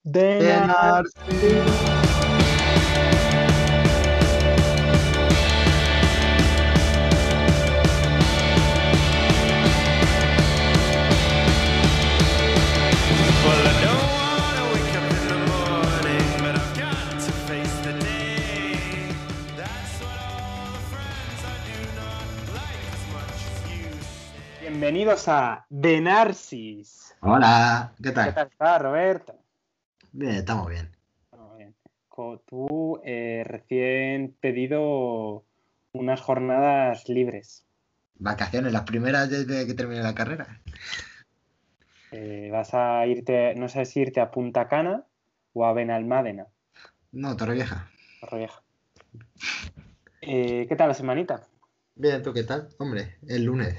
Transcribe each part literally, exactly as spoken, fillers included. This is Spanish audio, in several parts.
Venar. Bienvenidos a Venarsis. Hola, ¿qué tal? ¿Qué tal está, Roberto? Bien, estamos bien. Muy bien. Co- Tú eh, recién pedido unas jornadas libres. Vacaciones, las primeras desde que terminé la carrera. Eh, vas a irte, no sé si irte a Punta Cana o a Benalmádena, No, Torrevieja. Torrevieja. Eh, ¿qué tal la semanita? Bien, ¿tú qué tal? Hombre, el lunes.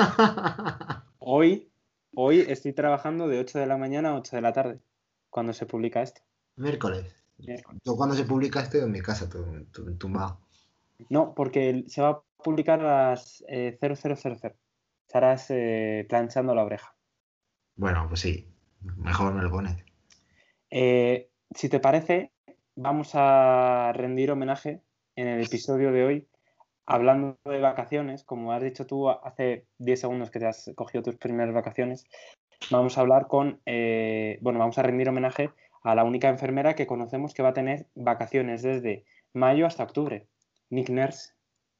Hoy, hoy estoy trabajando de ocho de la mañana a ocho de la tarde, cuando se publica esto. Miércoles. Miércoles. Yo cuando se publica estoy en mi casa, tu- tu- tumbado. No, porque el- se va a publicar a las eh, cero cero cero cero. Estarás eh, planchando la oreja. Bueno, pues sí. Mejor me lo pones. Eh, si te parece, vamos a rendir homenaje en el episodio de hoy, hablando de vacaciones. Como has dicho tú hace diez segundos que te has cogido tus primeras vacaciones, vamos a hablar con, eh, bueno, vamos a rendir homenaje a la única enfermera que conocemos que va a tener vacaciones desde mayo hasta octubre, Nick Nurse.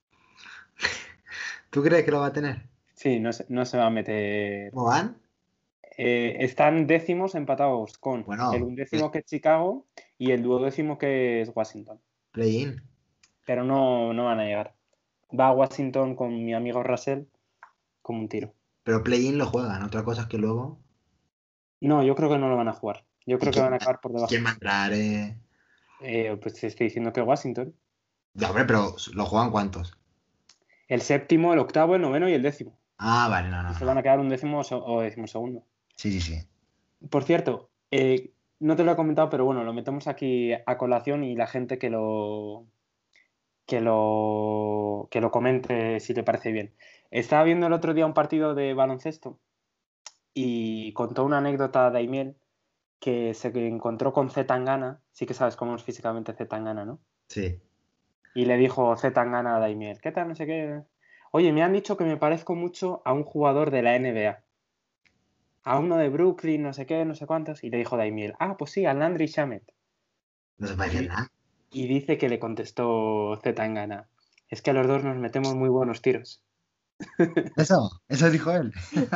¿Tú crees que lo va a tener? Sí, no se, no se va a meter. ¿Cómo van? Eh, están décimos empatados con el Bueno, undécimo eh, que es Chicago y el duodécimo que es Washington. play-in. Pero no, no van a llegar. Va a Washington con mi amigo Russell como un tiro. Pero play-in lo juegan. Otra cosa es que luego. No, yo creo que no lo van a jugar. Yo ¿Y creo que quién, van a acabar por y debajo. quién va a entrar? Eh? Eh, pues te estoy diciendo que Washington. Ya, hombre, pero ¿lo juegan cuántos? El séptimo, el octavo, el noveno y el décimo. Ah, vale, no, Y no, se no. van a quedar un décimo o décimo segundo. Sí, sí, sí. Por cierto, eh, no te lo he comentado, pero bueno, lo metemos aquí a colación y la gente que lo, que lo, que lo comente si te parece bien. Estaba viendo el otro día un partido de baloncesto y contó una anécdota Daimiel que se encontró con Z Tangana, sí que sabes cómo es físicamente Z Tangana, ¿no? Sí. Y le dijo Z Tangana a Daimiel, ¿qué tal? No sé qué. Oye, me han dicho que me parezco mucho a un jugador de la N B A, a uno de Brooklyn, no sé qué, no sé cuántos. Y le dijo Daimiel, ah, pues sí, al Landry Shamet. No se parece Y, nada. y dice que le contestó Z Tangana, es que a los dos nos metemos muy buenos tiros. Eso, eso dijo él.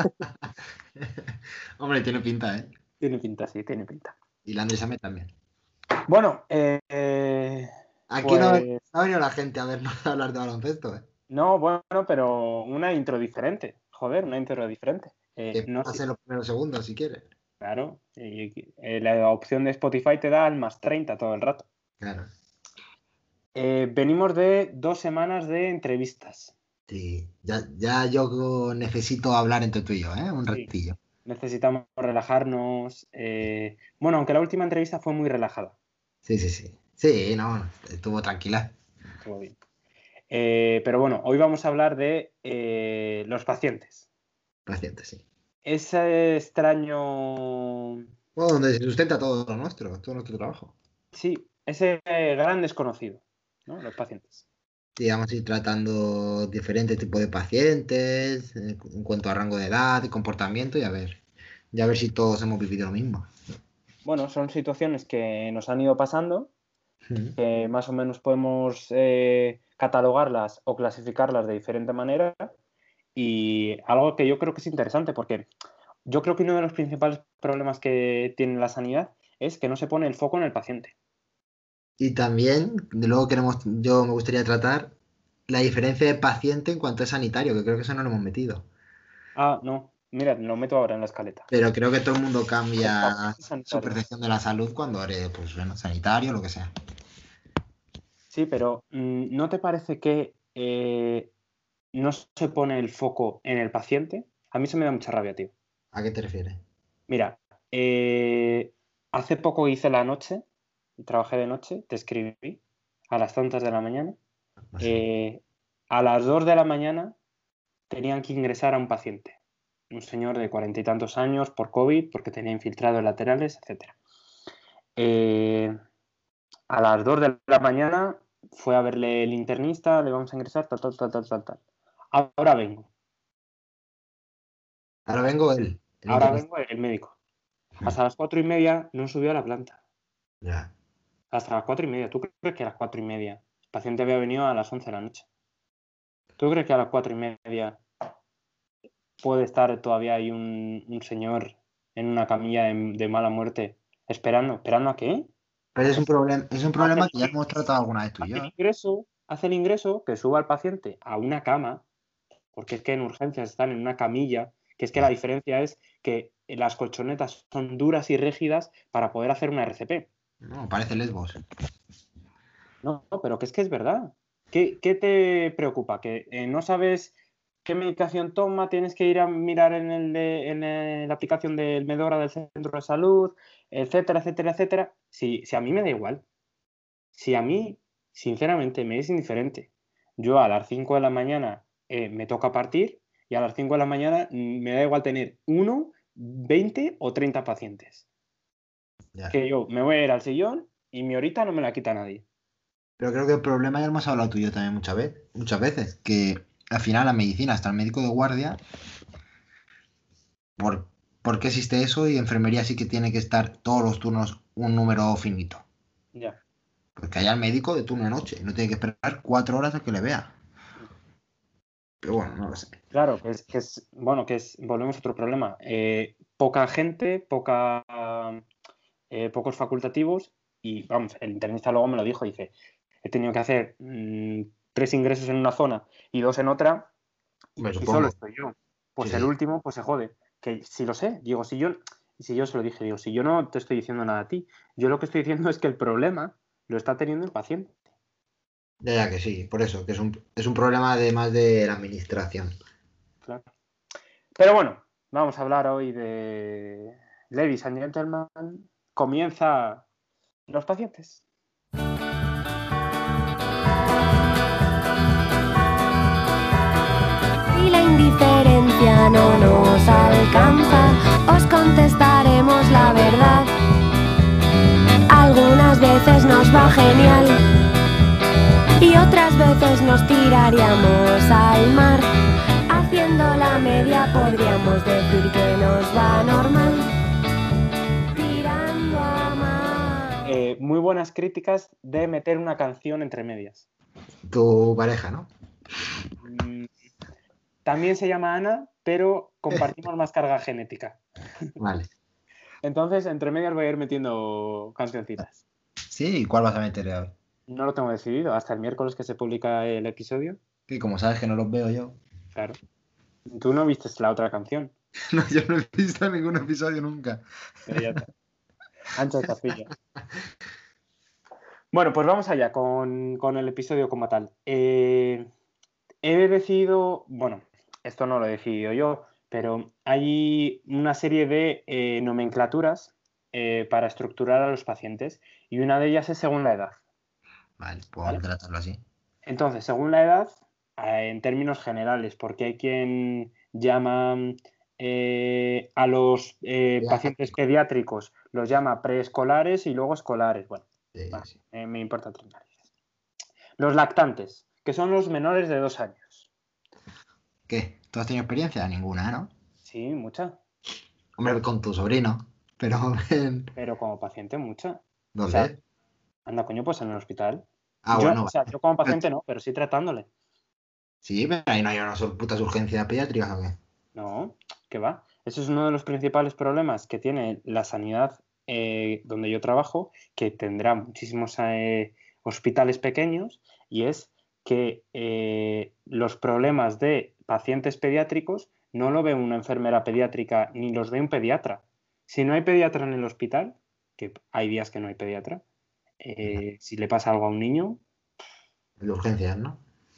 Hombre, tiene pinta, ¿eh? Tiene pinta, sí, tiene pinta. Y la Andrés Amet también. Bueno, eh, eh, Aquí no, no pues ha venido la gente a vernos hablar de baloncesto, ¿eh? no, bueno, pero una intro diferente. Joder, una intro diferente. Eh, Que no sé, pase los primeros segundos si quieres. claro. Y, eh, la opción de Spotify te da el más treinta todo el rato. Claro. Eh, venimos de dos semanas de entrevistas. Sí, ya, ya yo necesito hablar entre tú y yo, ¿eh? Un Sí. ratillo. Necesitamos relajarnos. eh, Bueno, aunque la última entrevista fue muy relajada. Sí, sí, sí. Sí, no, estuvo tranquila. Estuvo bien. Eh, pero bueno, hoy vamos a hablar de eh, los pacientes. Paciente, sí. Ese extraño. Bueno, donde se sustenta todo lo nuestro, todo nuestro trabajo. Sí, ese gran desconocido, ¿no? Los pacientes. Sí, vamos a ir tratando diferentes tipos de pacientes, eh, en cuanto a rango de edad y comportamiento, y a ver, ya a ver si todos hemos vivido lo mismo. Bueno, son situaciones que nos han ido pasando, Mm. que más o menos podemos eh, catalogarlas o clasificarlas de diferente manera y algo que yo creo que es interesante porque yo creo que uno de los principales problemas que tiene la sanidad es que no se pone el foco en el paciente. Y también, de luego queremos, yo me gustaría tratar la diferencia de paciente en cuanto es sanitario, que creo que eso no lo hemos metido. Ah, no, mira, lo meto ahora en la escaleta. Pero creo que todo el mundo Los cambia pacientes su sanitarios. percepción de la salud cuando eres, pues bueno, sanitario o lo que sea. Sí, pero mm, ¿no te parece que eh, no se pone el foco en el paciente? A mí se me da mucha rabia, tío. ¿A qué te refieres? Mira, eh, hace poco hice la noche, trabajé de noche, te escribí a las tantas de la mañana. No sé. Eh, a las dos de la mañana tenían que ingresar a un paciente, un señor de cuarenta y tantos años por COVID, porque tenía infiltrados laterales, etcétera. Eh, a las dos de la mañana fue a verle el internista, le vamos a ingresar, tal, tal, tal, tal, tal, tal. Ahora vengo. Ahora vengo él, el Ahora internista. vengo el médico. Hasta las cuatro y media no subió a la planta. Ya. Hasta las cuatro y media. ¿Tú crees que a las cuatro y media el paciente había venido a las once de la noche? ¿Tú crees que a las cuatro y media puede estar todavía ahí un, un señor en una camilla de, de mala muerte esperando? ¿Esperando a qué? Pero es un problema, es un Hace problema el, que ya hemos tratado alguna vez tú y hace el yo. ingreso, hace el ingreso, que suba al paciente a una cama, porque es que en urgencias están en una camilla, que es que la Ya. diferencia es que las colchonetas son duras y rígidas para poder hacer una R C P. No, parece Lesbos. No, no, pero que es que es verdad. ¿Qué, qué te preocupa? ¿Que eh, no sabes qué medicación toma? ¿Tienes que ir a mirar en, el de, en el- la aplicación del Medora del centro de salud? Etcétera, etcétera, etcétera. Si, si a mí me da igual. Si a mí, sinceramente, me es indiferente. Yo a las cinco de la mañana eh, me toca partir y a las cinco de la mañana mm, me da igual tener uno, veinte o treinta pacientes. Ya. Que yo me voy a ir al sillón y mi horita no me la quita nadie. Pero creo que el problema ya lo hemos hablado tú y yo también muchas veces, muchas veces, que al final la medicina, hasta el médico de guardia, ¿por, ¿por qué existe eso? Y enfermería sí que tiene que estar todos los turnos un número finito. Ya. Porque haya el médico de turno de noche, no tiene que esperar cuatro horas a que le vea. Pero bueno, no lo sé. Claro, que es, que es, bueno, que es, volvemos a otro problema. Eh, poca gente, poca, eh, pocos facultativos y, vamos, el internista luego me lo dijo, dice, he tenido que hacer mmm, tres ingresos en una zona y dos en otra y, Me y solo supongo. estoy yo. Sí, Pues el sí. último, pues se jode. Que si lo sé, digo, si yo, si yo se lo dije, digo, si yo no te estoy diciendo nada a ti, yo lo que estoy diciendo es que el problema lo está teniendo el paciente. Ya, ya que sí, por eso, que es un, es un problema además de la administración. Claro. Pero bueno, vamos a hablar hoy de Ladies and Gentlemen. Comienza los pacientes. Si la indiferencia no nos alcanza, os contestaremos la verdad. Algunas veces nos va genial y otras veces nos tiraríamos al mar. Haciendo la media podríamos decir que nos va normal. Tirando a mar. Eh, muy buenas críticas de meter una canción entre medias. Tu pareja, ¿no? Mm, también se llama Ana, pero compartimos más carga genética. Vale. Entonces, entre medias voy a ir metiendo cancioncitas. Sí, ¿y cuál vas a meter hoy? No lo tengo decidido, hasta el miércoles que se publica el episodio. Que como sabes que no los veo yo. Claro. Tú no viste la otra canción. No, yo no he visto ningún episodio nunca. Pero ya está. Ancha de capilla. Bueno, pues vamos allá con, con el episodio como tal. Eh, he decidido, bueno, esto no lo he decidido yo, pero hay una serie de eh, nomenclaturas eh, para estructurar a los pacientes y una de ellas es según la edad. Vale, pues ¿Vale? vamos a tratarlo así. Entonces, según la edad, eh, en términos generales, porque hay quien llama eh, a los eh, pacientes Pediátrico. pediátricos, los llama preescolares y luego escolares. Bueno, Sí, va, sí. eh, me importa tres narices. Los lactantes, que son los menores de dos años. ¿Qué? ¿Tú has tenido experiencia? Ninguna, ¿no? Sí, mucha, Hombre, con tu sobrino. Pero en... pero como paciente mucha. O sea, ¿Dónde? anda, coño, pues en el hospital. Ah, Yo, bueno, o sea, vale. yo como Pero- paciente no, pero sí tratándole. Sí, pero ahí no hay unas putas urgencias pediátricas o qué. No, ¿qué va? Eso es uno de los principales problemas que tiene la sanidad eh, donde yo trabajo, que tendrá muchísimos eh, hospitales pequeños, y es que eh, los problemas de pacientes pediátricos no lo ve una enfermera pediátrica ni los ve un pediatra. Si no hay pediatra en el hospital, que hay días que no hay pediatra, eh, si le pasa algo a un niño, De urgencias, ¿no?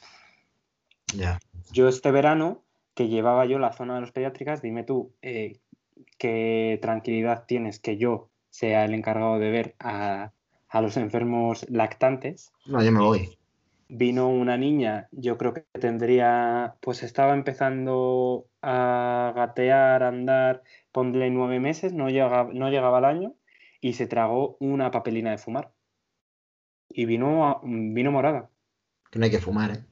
Ya. yo este verano que llevaba yo la zona de los pediátricas, dime tú, eh, qué tranquilidad tienes que yo sea el encargado de ver a, a los enfermos lactantes. No, yo me voy. Vino una niña, yo creo que tendría, pues estaba empezando a gatear, a andar, ponle nueve meses, no llegaba, no llegaba al año, y se tragó una papelina de fumar. Y vino, vino morada. Que no hay que fumar, ¿eh?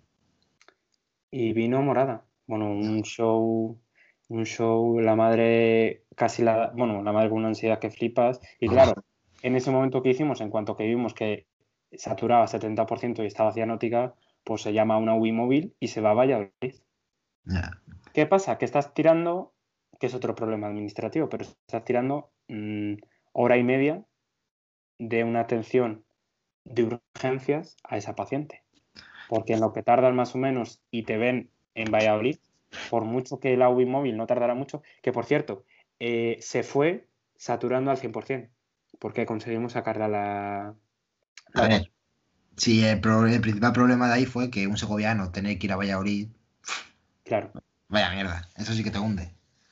Y vino morada. Bueno, un show, un show, la madre casi la, bueno, la madre con una ansiedad que flipas. Y claro, en ese momento que hicimos, en cuanto que vimos que saturaba setenta por ciento y estaba cianótica, pues se llama una U I móvil y se va a Valladolid. Yeah. ¿Qué pasa? Que estás tirando, que es otro problema administrativo, pero estás tirando mmm, hora y media de una atención de urgencias a esa paciente. Porque en lo que tardan más o menos y te ven en Valladolid, por mucho que la U I móvil no tardará mucho, que por cierto, eh, se fue saturando al cien por ciento, porque conseguimos sacarla la... A ver, sí, el, pro, el principal problema de ahí fue que un segoviano tener que ir a Valladolid. Claro. Vaya mierda, eso sí que te hunde.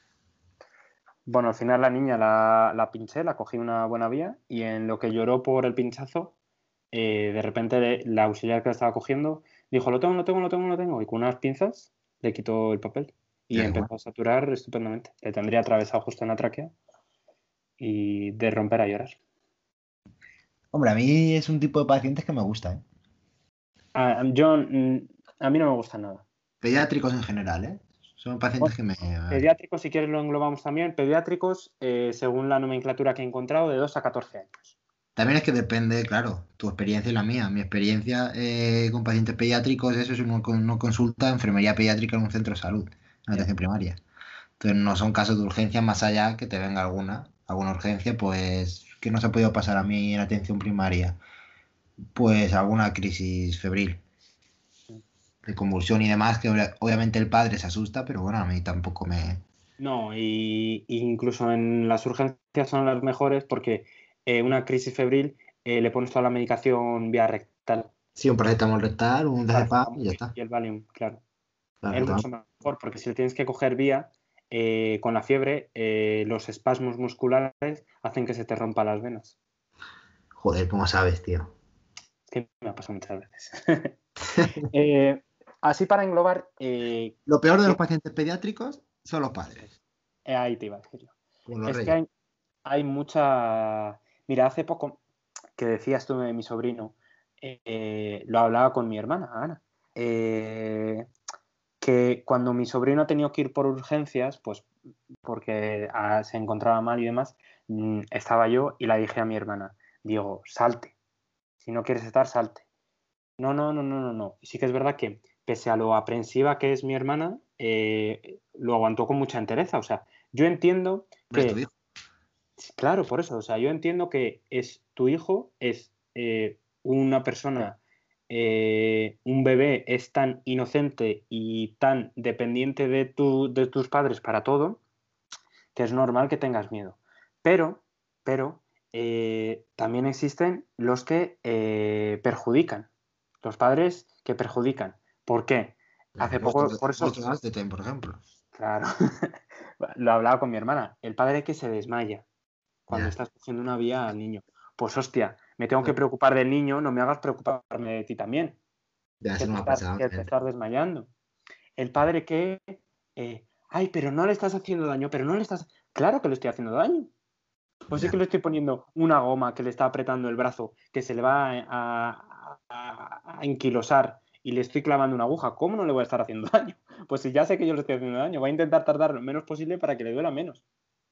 Bueno, al final la niña la, la pinché, la cogí una buena vía y en lo que lloró por el pinchazo, eh, de repente la auxiliar que la estaba cogiendo dijo, lo tengo, lo tengo, lo tengo, lo tengo. Y con unas pinzas le quitó el papel y Sí, empezó bueno. a saturar estupendamente. Le tendría atravesado justo en la tráquea y de romper a llorar. Hombre, a mí es un tipo de pacientes que me gusta, ¿eh? A, yo, a mí no me gusta nada. Pediátricos en general, ¿eh? Son pacientes bueno, que me... Pediátricos, si quieres lo englobamos también. Pediátricos, eh, según la nomenclatura que he encontrado, de dos a catorce años. También es que depende, claro, tu experiencia y la mía. Mi experiencia eh, con pacientes pediátricos, eso es una, una consulta de enfermería pediátrica en un centro de salud, en atención primaria. Entonces no son casos de urgencia más allá que te venga alguna, alguna urgencia, pues que no se ha podido pasar a mí en atención primaria. Pues alguna crisis febril, de convulsión y demás, que obviamente el padre se asusta, pero bueno, a mí tampoco me... No, y, y incluso en las urgencias son las mejores porque eh, una crisis febril eh, le pones toda la medicación vía rectal. Sí, un paracetamol rectal, un diazepam y ya está. Y el Valium, claro. claro es mucho mejor porque si lo tienes que coger vía, eh, con la fiebre, eh, los espasmos musculares hacen que se te rompan las venas. Joder, ¿cómo sabes, tío? Es que me ha pasado muchas veces. eh, así para englobar... Eh, lo peor de los pacientes pediátricos son los padres. Eh, ahí te iba a decir yo. Como los es reyes. que hay, hay mucha... Mira, hace poco que decías tú de mi sobrino, eh, lo hablaba con mi hermana, Ana, eh, que cuando mi sobrino ha tenido que ir por urgencias, pues porque ah, se encontraba mal y demás, mmm, estaba yo y la dije a mi hermana, digo, salte, si no quieres estar, salte. No, no, no, no, no, no. Y sí que es verdad que, pese a lo aprensiva que es mi hermana, eh, lo aguantó con mucha entereza. O sea, yo entiendo que... ¿Es tu hijo? Claro, por eso. O sea, yo entiendo que es tu hijo, es eh, una persona, eh, un bebé es tan inocente y tan dependiente de, tu, de tus padres para todo, que es normal que tengas miedo. Pero, pero, eh, también existen los que eh, perjudican. Los padres que perjudican. ¿Por qué? Hace los poco, de, por eso... Los de Ten, por ejemplo. Claro. Lo hablaba con mi hermana. El padre que se desmaya cuando Ya. estás cogiendo una vía al niño. Pues hostia, me tengo que preocupar del niño, no me hagas preocuparme de ti también. Ya, que eso te, no estás, pasado, que te estás desmayando. El padre que... Eh, ay, pero no le estás haciendo daño, pero no le estás... Claro que le estoy haciendo daño. Pues ya. sí que le estoy poniendo una goma que le está apretando el brazo, que se le va a, a, a, a enquilosar y le estoy clavando una aguja. ¿Cómo no le voy a estar haciendo daño? Pues si ya sé que yo le estoy haciendo daño, voy a intentar tardar lo menos posible para que le duela menos.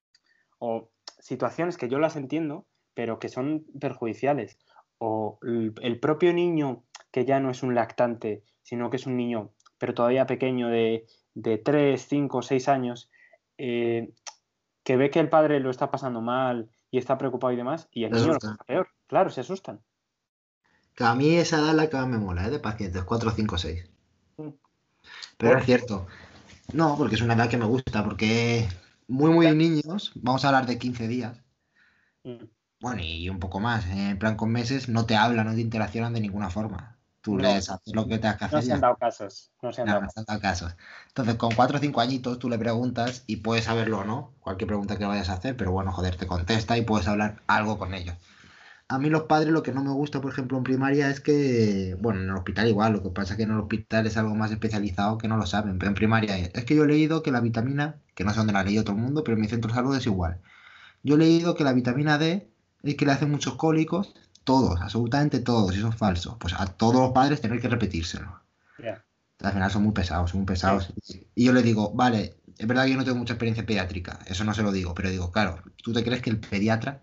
O situaciones que yo las entiendo, pero que son perjudiciales. O el, el propio niño que ya no es un lactante, sino que es un niño, pero todavía pequeño, de, de tres, cinco, seis años, eh, que ve que el padre lo está pasando mal y está preocupado y demás, y el Se niño asustan. lo pasa peor. Claro, se asustan. Que a mí esa edad es la que más me mola, ¿eh? De pacientes, cuatro, cinco, seis. Mm. Pero ¿Por? es cierto. No, porque es una edad que me gusta, porque muy, muy niños, vamos a hablar de quince días, Mm. bueno, y un poco más, en plan con meses, no te hablan, no te interaccionan de ninguna forma. Tú No, les haces lo que tengas que no hacer se ya. han dado casos. No se han Claro, dado no se han dado casos. Entonces, con cuatro o cinco añitos, tú le preguntas y puedes saberlo o no, cualquier pregunta que vayas a hacer, pero bueno, joder, te contesta y puedes hablar algo con ellos. A mí los padres lo que no me gusta, por ejemplo, en primaria es que, bueno, en el hospital igual, lo que pasa es que en el hospital es algo más especializado que no lo saben, pero en primaria es, es que yo he leído que la vitamina, que no sé dónde la ha leído todo el mundo, pero en mi centro de salud es igual. Yo he leído que la vitamina D es que le hacen muchos cólicos, todos, absolutamente todos, y eso es falso. Pues a todos los padres tener que repetírselo. Ya. Al final son muy pesados, son muy Sí. pesados. Y yo le digo, vale, es verdad que yo no tengo mucha experiencia pediátrica, eso no se lo digo, pero digo, claro, ¿tú te crees que el pediatra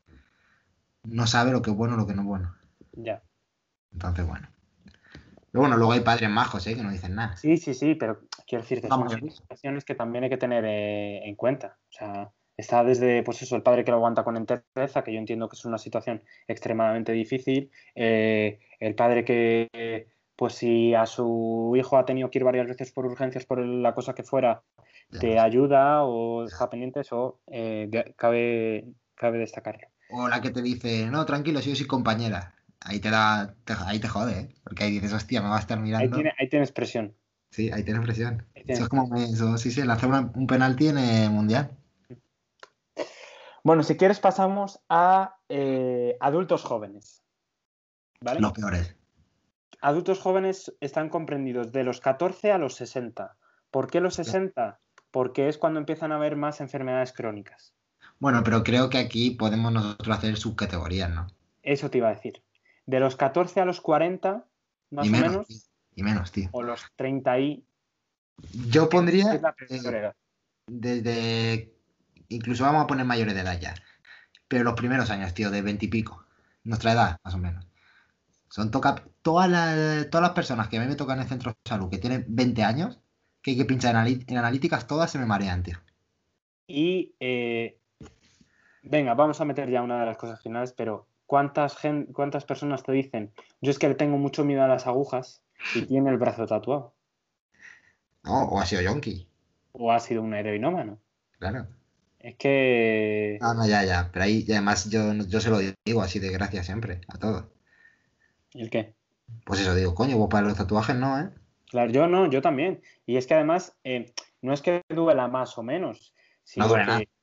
no sabe lo que es bueno o lo que no es bueno? Ya. Entonces, bueno. Pero bueno, luego hay padres majos, ¿eh? Que no dicen nada. Sí, sí, sí, pero quiero decirte, La son mayoría. situaciones que también hay que tener eh, en cuenta. O sea, está desde, pues eso, el padre que lo aguanta con entereza, que yo entiendo que es una situación extremadamente difícil, eh, el padre que, pues si a su hijo ha tenido que ir varias veces por urgencias por la cosa que fuera, Ya, te ayuda o está pendiente, eso eh, de- cabe, cabe destacarlo. o la que te dice, no, tranquilo, si yo soy compañera. Ahí te da, te- ahí te jode, ¿eh? Porque ahí dices, hostia, me va a estar Ahí mirando. tiene, ahí tienes presión. Sí, ahí tienes presión. Ahí Eso es tienes como, presión. me- eso, sí, sí, el hacer una- un penalti en el mundial. Bueno, si quieres pasamos a eh, adultos jóvenes, ¿vale? Los peores. Adultos jóvenes están comprendidos de los catorce a los sesenta. ¿Por qué los sesenta? Porque es cuando empiezan a haber más enfermedades crónicas. Bueno, pero creo que aquí podemos nosotros hacer subcategorías, ¿no? Eso te iba a decir. De los catorce a los cuarenta, Y más o menos, tío. menos, Y menos, tío. o los treinta y Yo es pondría la peor eh, edad. desde... Incluso vamos a poner mayores de edad ya. Pero los primeros años, tío, de veinte y pico. Nuestra edad, más o menos. Son toca... todas las, todas las personas que a mí me tocan en el centro de salud que tienen veinte años, que hay que pinchar en, anali- en analíticas, todas se me marean, tío. Y eh, venga, vamos a meter ya una de las cosas finales, pero ¿cuántas, gen- ¿cuántas personas te dicen? Yo es que le tengo mucho miedo a las agujas y tiene el brazo tatuado? No, o ha sido yonki, ¿O ha sido un heroinómano? claro. Es que... No, no, ya, ya. Pero ahí, y además, yo, yo se lo digo así de gracia siempre, a todos. ¿El qué? Pues eso digo, coño, pues para los tatuajes no, ¿eh? Claro, yo no, yo también. Y es que además eh, no es que duela más o menos, No sino duele nada. que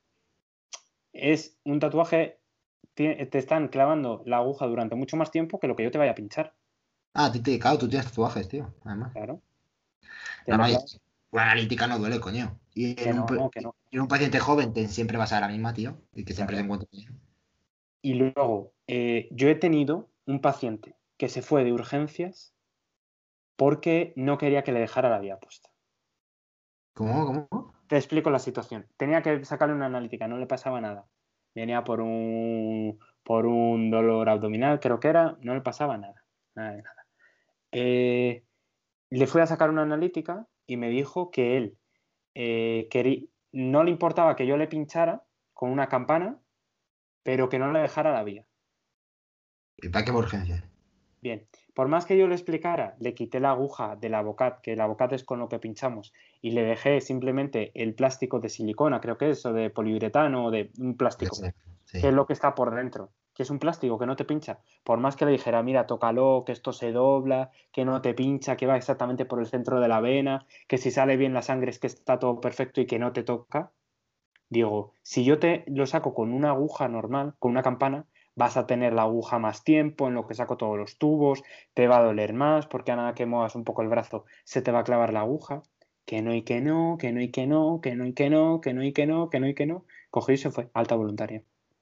es un tatuaje, te, te están clavando la aguja durante mucho más tiempo que lo que yo te vaya a pinchar. Ah, a ti te, claro, tú tienes tatuajes, tío, además. Claro, te No, lo no, y- clavas. una analítica no duele, coño. Y Que en un, no, pa- que no. y en un paciente joven te- siempre va a ser la misma, tío, y que siempre se Claro. encuentra bien. Y luego, eh, yo he tenido un paciente que se fue de urgencias porque no quería que le dejara la vía puesta. ¿Cómo? ¿Cómo? Te explico la situación. Tenía que sacarle una analítica, no le pasaba nada. Venía por un, por un dolor abdominal, creo que era, no le pasaba nada. Nada de nada. Eh, le fui a sacar una analítica y me dijo que él eh, querí- no le importaba que yo le pinchara con una campana, pero que no le dejara la vía. ¿Y para qué urgencia? Bien, por más que yo le explicara, le quité la aguja del Avocat, que el Avocat es con lo que pinchamos, y le dejé simplemente el plástico de silicona, creo que es, o de poliuretano, o de un Yo plástico, sé, que es sí. lo que está por dentro, que es un plástico que no te pincha. Por más que le dijera, mira, tócalo, que esto se dobla, que no te pincha, que va exactamente por el centro de la vena, que si sale bien la sangre es que está todo perfecto y que no te toca, digo, si yo te lo saco con una aguja normal, con una campana, vas a tener la aguja más tiempo en lo que saco todos los tubos, te va a doler más porque a nada que muevas un poco el brazo se te va a clavar la aguja. Que no y que no, que no y que no, que no y que no, que no y que no, que no y que no. Cogió y se fue, alta voluntaria.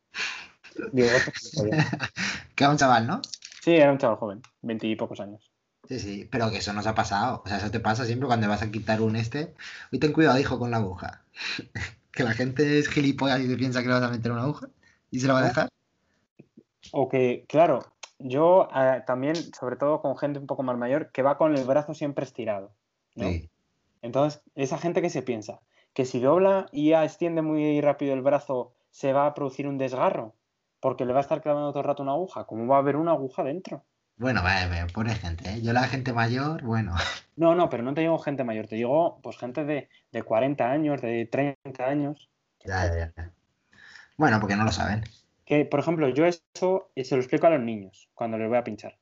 Digo, otro gilipollas. Queda un chaval, ¿no? Sí, era un chaval joven, veintipocos años. Sí, sí, pero que eso nos ha pasado. O sea, eso te pasa siempre cuando vas a quitar un este. Y ten cuidado, hijo, con la aguja. Que la gente es gilipollas y se piensa que le vas a meter una aguja y se la va a ¿No? dejar. O que, claro, yo eh, también, sobre todo con gente un poco más mayor, que va con el brazo siempre estirado, ¿no? Sí. Entonces, esa gente que se piensa que si dobla y ya extiende muy rápido el brazo, se va a producir un desgarro, porque le va a estar clavando todo el rato una aguja. ¿Cómo va a haber una aguja dentro? Bueno, vale, vale, pone gente, ¿eh? Yo la gente mayor, bueno. No, no, pero no te digo gente mayor, te digo pues gente de, de cuarenta años, de treinta años. Ya, ya, ya. Bueno, porque no lo saben. Que, por ejemplo, yo eso eh, se lo explico a los niños cuando les voy a pinchar.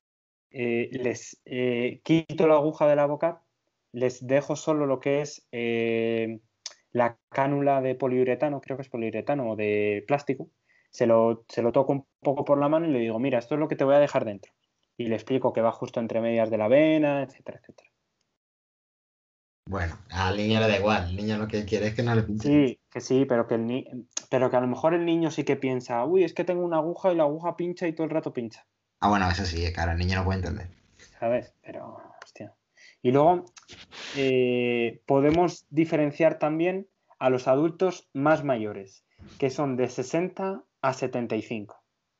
Eh, les eh, quito la aguja de la boca, les dejo solo lo que es eh, la cánula de poliuretano, creo que es poliuretano o de plástico, se lo, se lo toco un poco por la mano y le digo, mira, esto es lo que te voy a dejar dentro. Y le explico que va justo entre medias de la vena, etcétera, etcétera. Bueno, al niño le da igual. El niño lo que quiere es que no le pinchen. Sí, que sí, pero que, el ni... pero que a lo mejor el niño sí que piensa, uy, es que tengo una aguja y la aguja pincha y todo el rato pincha, Ah, bueno, eso sí, claro, el niño no puede entender. ¿sabes? Pero, hostia. Y luego eh, podemos diferenciar también a los adultos más mayores, que son de sesenta a setenta y cinco.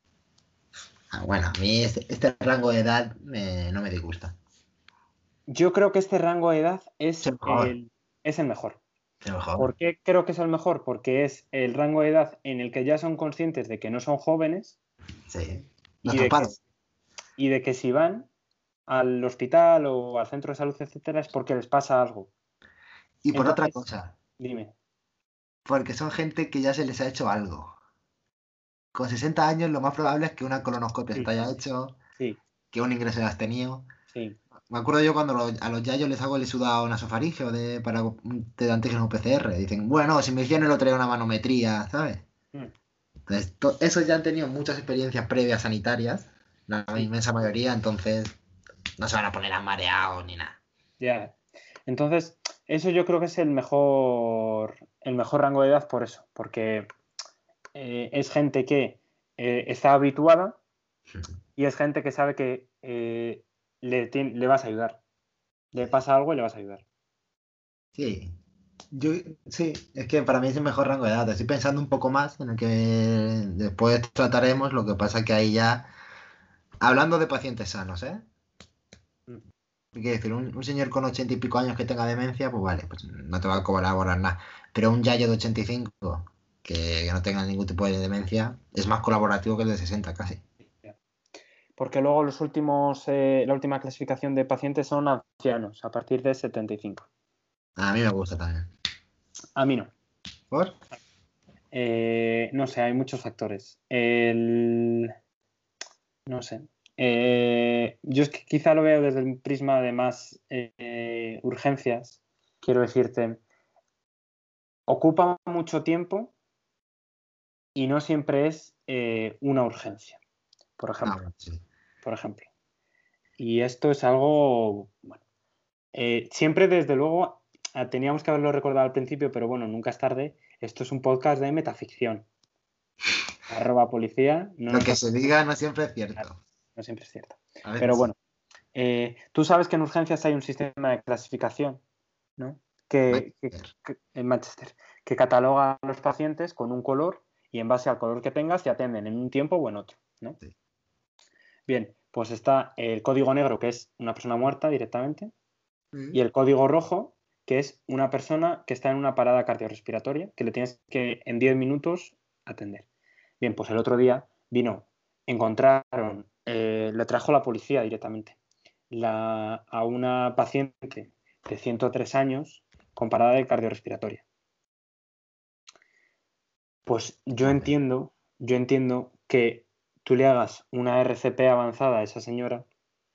Ah, bueno, a mí este, este rango de edad eh, no me disgusta. Yo creo que este rango de edad Es el es mejor. el, es el mejor. Es el mejor. ¿Por qué creo que es el mejor? Porque es el rango de edad en el que ya son conscientes de que no son jóvenes Sí. No y están de que, paros. y de que si van al hospital o al centro de salud, etcétera, es porque les pasa algo. Y por otra Entonces, cosa, dime. porque son gente que ya se les ha hecho algo. Con sesenta años lo más probable es que una colonoscopia se Sí, te haya hecho, sí, que un ingreso hayas tenido. sí. Me acuerdo yo cuando lo- a los yayos les hago el sudado nasofaringeo de, para un test de antígenos P C R. Dicen, bueno, si me hicieron el otro día una manometría, ¿sabes? Mm, Entonces, to- esos ya han tenido muchas experiencias previas sanitarias, la sí, inmensa mayoría, entonces no se van a poner a mareados ni nada. ya. Entonces, eso yo creo que es el mejor, el mejor rango de edad por eso, porque eh, es gente que eh, está habituada y es gente que sabe que eh, le, tien- le vas a ayudar. Le pasa algo y le vas a ayudar. Sí, yo sí, es que para mí es el mejor rango de edad. Estoy pensando un poco más en el que después trataremos, lo que pasa que ahí ya, hablando de pacientes sanos, ¿eh? Mm. Quiero decir, un, un señor con ochenta y pico años que tenga demencia, pues vale, pues no te va a colaborar nada. Pero un yayo de ochenta y cinco que no tenga ningún tipo de demencia es más colaborativo que el de sesenta casi. Porque luego los últimos, eh, la última clasificación de pacientes son ancianos, a partir de setenta y cinco. A mí me gusta también. A mí no. ¿Por? Eh, no sé, hay muchos factores. El... No sé. Eh, yo es que quizá lo veo desde el prisma de más eh, urgencias. Quiero decirte, ocupa mucho tiempo y no siempre es eh, una urgencia, por Ah, ejemplo. bueno, sí. Por ejemplo. Y esto es algo, bueno, eh, siempre desde luego ah, teníamos que haberlo recordado al principio, pero bueno, nunca es tarde. Esto es un podcast de metaficción. Arroba policía, no Lo nos que vas a se diga no escuchar, siempre es cierto. no siempre es cierto. A Pero veces sí. bueno, eh, tú sabes que en urgencias hay un sistema de clasificación, ¿no? Que, que- Manchester. que- en Manchester, que cataloga a los pacientes con un color y en base al color que tengas te atienden en un tiempo o en otro, ¿no? Sí. Bien, pues está el código negro, que es una persona muerta directamente, y Mm. el código rojo, que es una persona que está en una parada cardiorrespiratoria, que le tienes que en diez minutos atender. Bien, pues el otro día vino, encontraron, eh, le trajo la policía directamente la, a una paciente de ciento tres años con parada de cardiorrespiratoria. Pues yo Joder. entiendo, yo entiendo que tú le hagas una R C P avanzada a esa señora,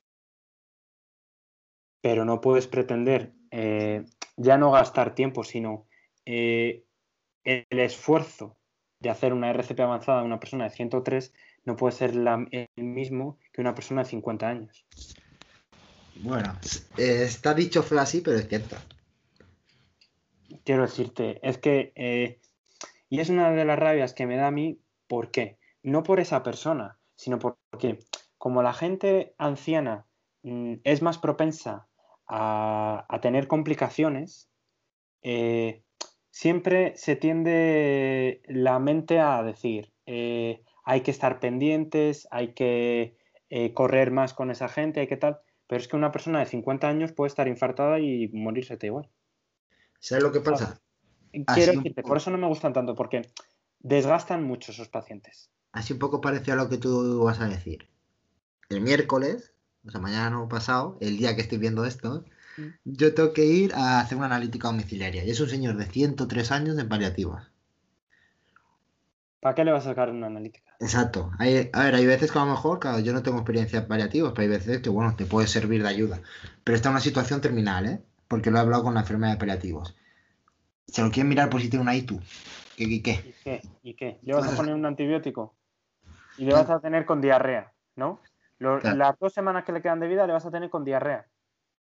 pero no puedes pretender eh, ya no gastar tiempo, sino eh, el esfuerzo de hacer una R C P avanzada a una persona de ciento tres no puede ser la, el mismo que una persona de cincuenta años. Bueno, eh, está dicho fue así, pero es cierto. Quiero decirte, es que, eh, y es una de las rabias que me da a mí, ¿por qué? No por esa persona, sino porque como la gente anciana mm, es más propensa a, a tener complicaciones, eh, siempre se tiende la mente a decir, eh, hay que estar pendientes, hay que eh, correr más con esa gente, hay que tal, pero es que una persona de cincuenta años puede estar infartada y morirse igual, ¿Sabes lo que ¿sabes? pasa? Quiero Así un decirte, por poco, eso no me gustan tanto, porque desgastan mucho esos pacientes. así un poco parecido a lo que tú vas a decir. El miércoles, o sea, mañana no pasado, el día que estoy viendo esto, Mm. yo tengo que ir a hacer una analítica domiciliaria. Y es un señor de ciento tres años en paliativas. ¿Para qué le vas a sacar una analítica? Exacto. Hay, a ver, hay veces que a lo mejor, claro, yo no tengo experiencia en paliativos, pero hay veces que, bueno, te puede servir de ayuda. Pero está en una situación terminal, ¿eh? Porque lo he hablado con la enfermera de paliativos. Se lo quieren mirar por si tiene una I T U. ¿Qué, qué, qué? ¿Y qué? ¿Y qué? ¿Le ¿Qué vas vas a a poner hacer? un antibiótico? Y le vas Claro, a tener con diarrea, ¿no? Lo- claro. las dos semanas que le quedan de vida le vas a tener con diarrea.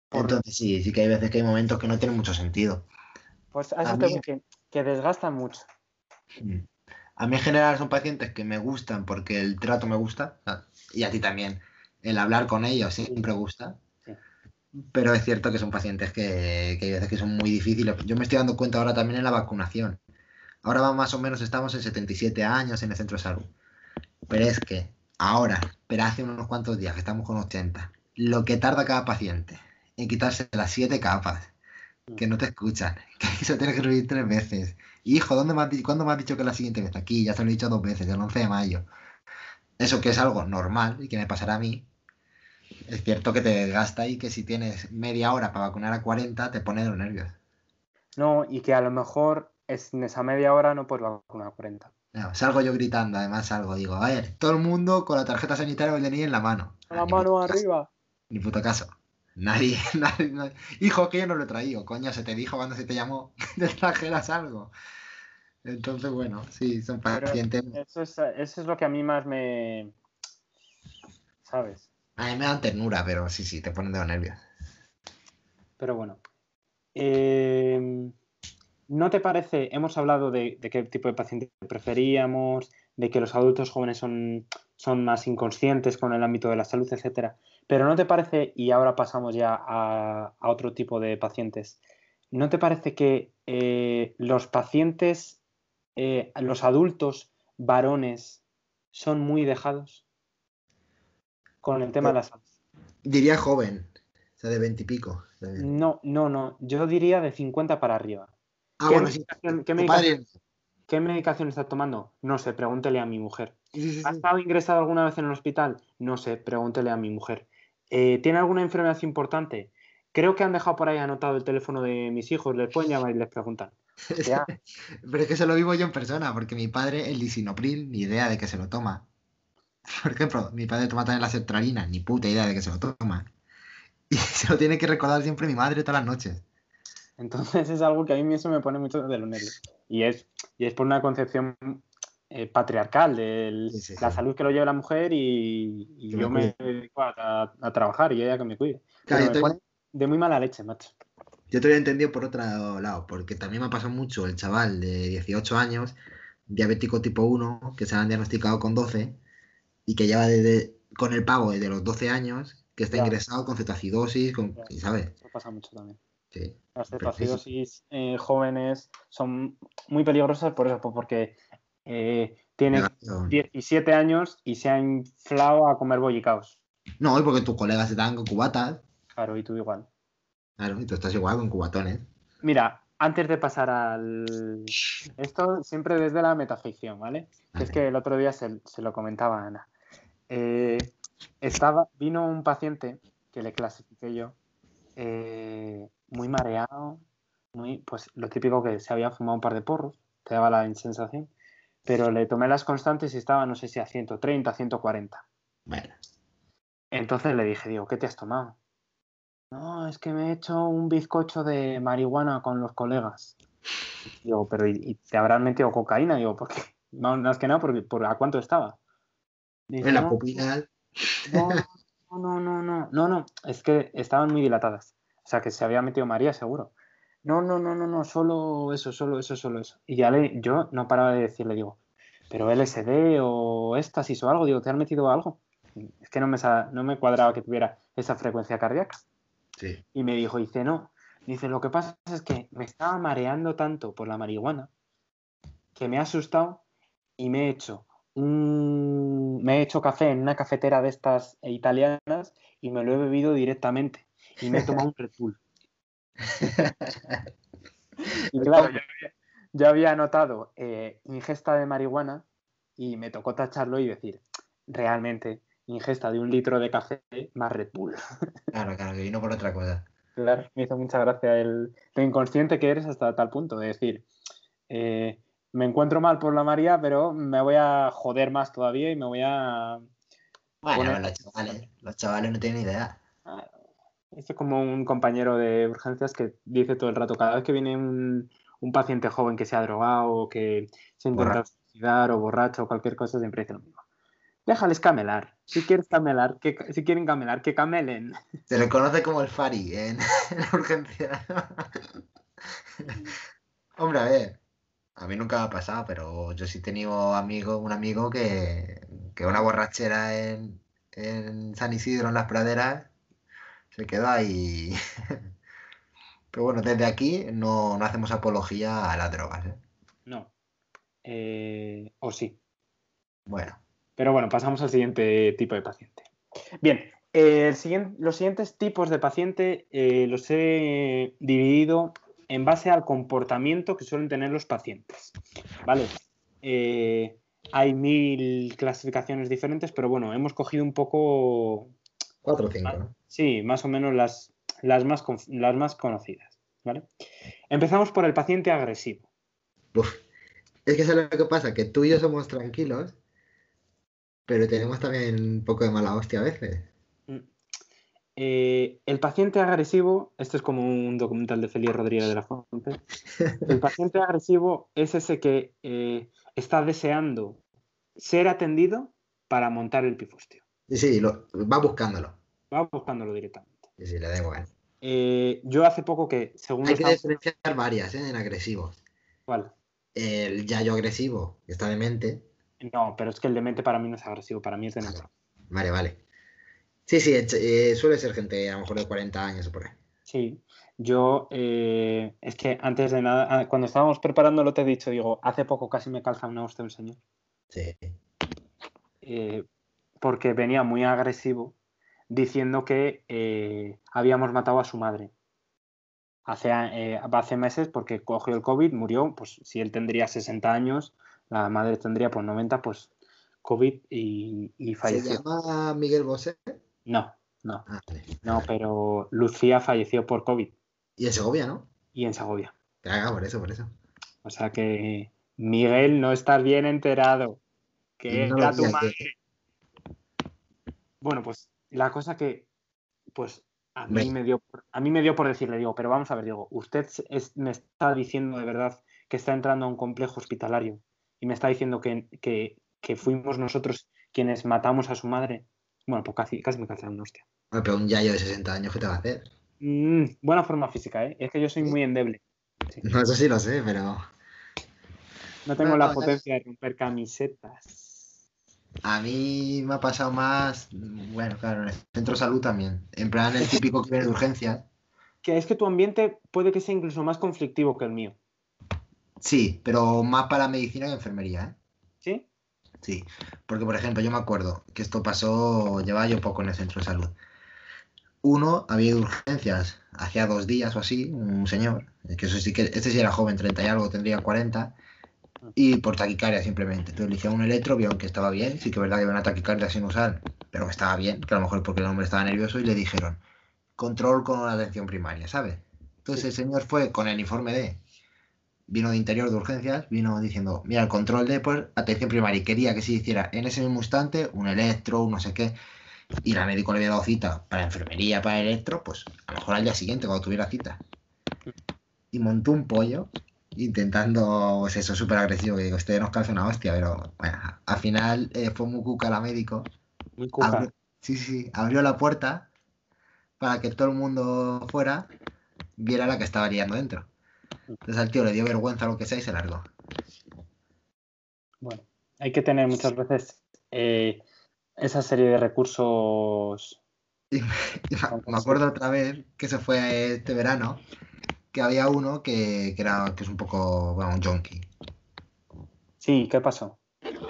Por- Entonces sí, sí que hay veces que hay momentos que no tienen mucho sentido. Pues a A eso te mí- voy, que, que desgastan mucho. Mm. A mí en general son pacientes que me gustan porque el trato me gusta, ah, y a ti también. El hablar con ellos siempre gusta, Sí. pero es cierto que son pacientes que, que hay veces que son muy difíciles. Yo me estoy dando cuenta ahora también en la vacunación. Ahora va más o menos, estamos en setenta y siete años en el centro de salud. Pero es que ahora, pero hace unos cuantos días que estamos con ochenta, lo que tarda cada paciente en quitarse las siete capas, que no te escuchan, que se tiene que repetir tres veces. Hijo, ¿dónde me has di- ¿cuándo me has dicho que es la siguiente vez? Aquí, ya se lo he dicho dos veces, el once de mayo. Eso que es algo normal y que me pasará a mí, es cierto que te desgasta y que si tienes media hora para vacunar a cuarenta, te pone de los nervios. No, y que a lo mejor es, en esa media hora no puedes vacunar a cuarenta. No, salgo yo gritando, además salgo, digo, a ver, todo el mundo con la tarjeta sanitaria o el D N I en la mano. Con Ah, la ni puto mano caso, arriba. ni puto caso. Nadie, nadie, nadie. Hijo, que yo no lo he traído, coño, se te dijo cuando se te llamó que te trajeras algo. Entonces, bueno, sí, son Pero pacientes. eso es, eso es lo que a mí más me... ¿Sabes? A mí me dan ternura, pero sí, sí, te ponen de los nervios. Pero bueno. Eh, ¿no te parece? Hemos hablado de, de qué tipo de paciente preferíamos, de que los adultos jóvenes son, son más inconscientes con el ámbito de la salud, etcétera. Pero ¿no te parece, y ahora pasamos ya a, a otro tipo de pacientes, ¿no te parece que eh, los pacientes, eh, los adultos varones, son muy dejados con el tema de la salud? Diría joven, o sea, de veintipico. No, no, no. Yo diría de cincuenta para arriba. Ah, ¿Qué bueno, sí. medicación, qué Tu medicación, padre. qué medicación está tomando? No sé, pregúntele a mi mujer. Sí, sí, ¿Ha sí. estado ingresado alguna vez en el hospital? No sé, pregúntele a mi mujer. Eh, ¿tiene alguna enfermedad importante? Creo que han dejado por ahí anotado el teléfono de mis hijos. Les pueden llamar y les preguntan. Ya, Pero es que se lo vivo yo en persona, porque mi padre, el lisinopril, ni idea de que se lo toma. Por ejemplo, mi padre toma también la sertralina, ni puta idea de que se lo toma. Y se lo tiene que recordar siempre mi madre todas las noches. entonces es algo que a mí eso me pone mucho de los nervios. Y es, y es por una concepción eh, patriarcal de Sí, sí, la sí. salud que lo lleva la mujer y, y Que me yo cuide. me dedico a, a- a trabajar y ella que me cuide. Claro, Pero yo me te, pone de muy mala leche, macho. yo te lo he entendido por otro lado, porque también me ha pasado mucho el chaval de dieciocho años, diabético tipo uno, que se han diagnosticado con doce y que lleva desde, con el pavo desde los doce años, que está Ya, ingresado con cetoacidosis, con, ya, ¿sabes? eso pasa mucho también. Sí, Las pero sí, sí. cetoacidosis eh, jóvenes son muy peligrosas por eso, pues porque eh, tiene Negación. diecisiete años y se ha inflado a comer bollicaos. No, y porque tus colegas se dan con cubatas, Claro, y tú igual. claro, y tú estás igual con cubatones. Mira, antes de pasar al... Esto siempre desde la metaficción, ¿vale? Que es Vale. que el otro día se, se lo comentaba a Ana. Eh, estaba, vino un paciente que le clasifiqué yo, eh, muy mareado, muy, pues lo típico que se había fumado un par de porros, te daba la sensación, pero le tomé las constantes y estaba, no sé si a ciento treinta, ciento cuarenta. Bueno, Entonces le dije, digo, ¿qué te has tomado? No, es que me he hecho un bizcocho de marihuana con los colegas. Digo, pero ¿y, y te habrán metido cocaína? Digo, ¿por qué? No, más que nada, porque, por, ¿a cuánto estaba? en Dice, la no, pupila. no, no, no, no, no, no, es que estaban muy dilatadas. O sea, que se había metido María, seguro. No, no, no, no, no, solo eso, solo eso, solo eso. Y ya le, yo no paraba de decirle, digo, pero L S D o éxtasis o algo, digo, ¿te han metido algo? Es que no me, sa- no me cuadraba que tuviera esa frecuencia cardíaca. Sí. Y me dijo, dice, no. Dice, lo que pasa es que me estaba mareando tanto por la marihuana que me ha asustado y me he hecho un... me he hecho café en una cafetera de estas italianas y me lo he bebido directamente y me he tomado un Red Bull. Y claro, yo había, yo había anotado eh, ingesta de marihuana y me tocó tacharlo y decir, realmente, ingesta de un litro de café más Red Bull. Claro, claro, que vino por otra cosa. Claro, me hizo mucha gracia el, lo inconsciente que eres hasta tal punto de decir, eh, me encuentro mal por la María, pero me voy a joder más todavía y me voy a Bueno, poner... pues los chavales, los chavales no tienen ni idea. Esto es como un compañero de urgencias que dice todo el rato, cada vez que viene un, un paciente joven que se ha drogado o que se intenta Borra. suicidar o borracho o cualquier cosa, siempre dice lo mismo. Déjales camelar. Si quieres camelar, que, si quieren camelar, que camelen. Se le conoce como el Fari en, en la urgencia. Hombre, a ver, a mí nunca me ha pasado, pero yo sí he tenido amigo, un amigo que, que una borrachera en, en San Isidro, en las praderas, se quedó ahí. Pero bueno, desde aquí no, no hacemos apología a las drogas, ¿eh? No. Eh, o sí. Bueno. Pero bueno, pasamos al siguiente tipo de paciente. Bien, eh, el siguiente, los siguientes tipos de paciente eh, los he dividido en base al comportamiento que suelen tener los pacientes. ¿Vale? Eh, hay mil clasificaciones diferentes, pero bueno, hemos cogido un poco... Cuatro o cinco, ¿no? Sí, más o menos las, las, más, las más conocidas. ¿Vale? Empezamos por el paciente agresivo. Uf, es que ¿sabes lo que pasa? Que tú y yo somos tranquilos, pero tenemos también un poco de mala hostia a veces. Eh, el paciente agresivo, esto es como un documental de Félix Rodríguez de la Fuente, el paciente agresivo es ese que eh, está deseando ser atendido para montar el pifostio. Sí, sí, lo, va buscándolo. Va buscándolo directamente. Sí, sí, le da igual. Eh, yo hace poco que, según... Hay que estamos... diferenciar varias, ¿eh? En agresivos. ¿Cuál? El yayo agresivo, que está demente. No, pero es que el demente para mí no es agresivo, para mí es demente. Vale, vale. Sí, sí, eh, suele ser gente a lo mejor de cuarenta años o por ahí. Sí, yo eh, es que antes de nada, cuando estábamos preparándolo te he dicho, digo, hace poco casi me calza una hostia un señor. Sí. Eh, porque venía muy agresivo diciendo que eh, habíamos matado a su madre. Hace, eh, hace meses porque cogió el COVID, murió, pues si él tendría sesenta años, la madre tendría pues noventa, pues COVID y, y falleció. ¿Se llama Miguel Bosé? No, no. Ah, vale. No, pero Lucía falleció por COVID. Y en Segovia, ¿no? Y en Segovia. Caga, por eso, por eso. O sea que, Miguel, no estás bien enterado. Que no era tu madre. Que... Bueno, pues la cosa que, pues a mí, Me... me dio, a mí me dio por decirle, digo, pero vamos a ver, digo, usted es, me está diciendo de verdad que está entrando a un complejo hospitalario y me está diciendo que, que, que fuimos nosotros quienes matamos a su madre. Bueno, pues casi, casi me calza una hostia. Bueno, pero un yayo de sesenta años, ¿qué te va a hacer? Mm, buena forma física, ¿eh? Es que yo soy muy endeble. Sí. No, eso sí lo sé, pero... No tengo no, la no, potencia es... de romper camisetas. A mí me ha pasado más... Bueno, claro, en el centro de salud también. En plan, el típico que viene de urgencias. Que es que tu ambiente puede que sea incluso más conflictivo que el mío. Sí, pero más para medicina y enfermería, ¿eh? ¿Sí? Sí, porque por ejemplo yo me acuerdo que esto pasó, llevaba yo poco en el centro de salud. Uno había ido urgencias hacía dos días o así, un señor, que eso sí que, este sí era joven, treinta y algo, tendría cuarenta, y por taquicardia simplemente. Entonces le hicieron un electro, vieron que estaba bien, sí que es verdad que había una taquicardia sinusal, pero que estaba bien, que a lo mejor porque el hombre estaba nervioso, y le dijeron, control con una atención primaria, ¿sabes? Entonces el señor fue con el informe de... Vino de interior de urgencias, vino diciendo, mira, el control de pues, atención primaria, y quería que se hiciera en ese mismo instante un electro, un no sé qué, y la médico le había dado cita para enfermería, para electro, pues a lo mejor al día siguiente cuando tuviera cita. Y montó un pollo intentando, pues eso, súper agresivo, que digo, este nos calza una hostia, pero bueno, al final eh, fue muy cuca la médico. Muy cuca. Abrió, sí, sí, abrió la puerta para que todo el mundo fuera viera la que estaba liando dentro. Entonces al tío le dio vergüenza lo que sea y se largó. Bueno, hay que tener muchas veces eh, esa serie de recursos. Y me, y me acuerdo otra vez que se fue este verano, que había uno que, que era que es un poco, bueno, un junkie. Sí, ¿qué pasó?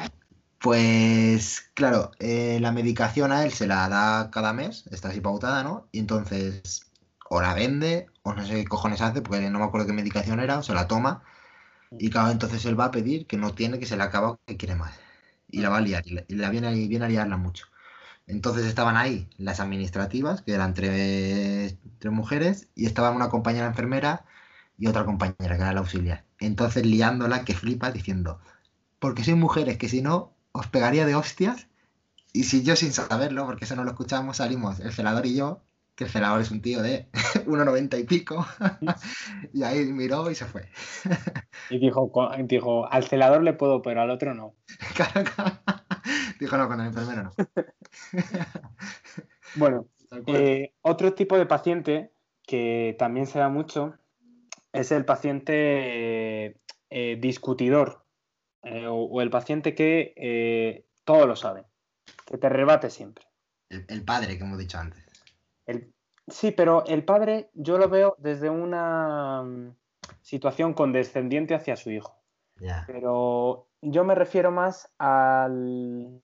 Pues claro, eh, la medicación a él se la da cada mes, está así pautada, ¿no? Y entonces o la vende, o no sé qué cojones hace, porque no me acuerdo qué medicación era, o se la toma, y claro, entonces él va a pedir que no tiene, que se le acaba, que quiere más. Y la va a liar, y la, y la viene, viene a liarla mucho. Entonces estaban ahí las administrativas, que eran tres, tres mujeres, y estaba una compañera enfermera y otra compañera, que era la auxiliar. Entonces liándola, que flipa, diciendo, porque sois mujeres, que si no, os pegaría de hostias, y si yo sin saberlo, porque eso no lo escuchamos, salimos el celador y yo, que el celador es un tío de uno noventa y pico, y ahí miró y se fue. Y dijo, dijo, al celador le puedo, pero al otro no. Claro, claro. Dijo no, con el enfermero no. Bueno, eh, otro tipo de paciente que también se da mucho es el paciente eh, eh, discutidor eh, o, o el paciente que eh, todo lo sabe, que te rebate siempre. El, el padre que hemos dicho antes. El, sí, pero el padre yo lo veo desde una um, situación condescendiente hacia su hijo. Ya. Pero yo me refiero más al,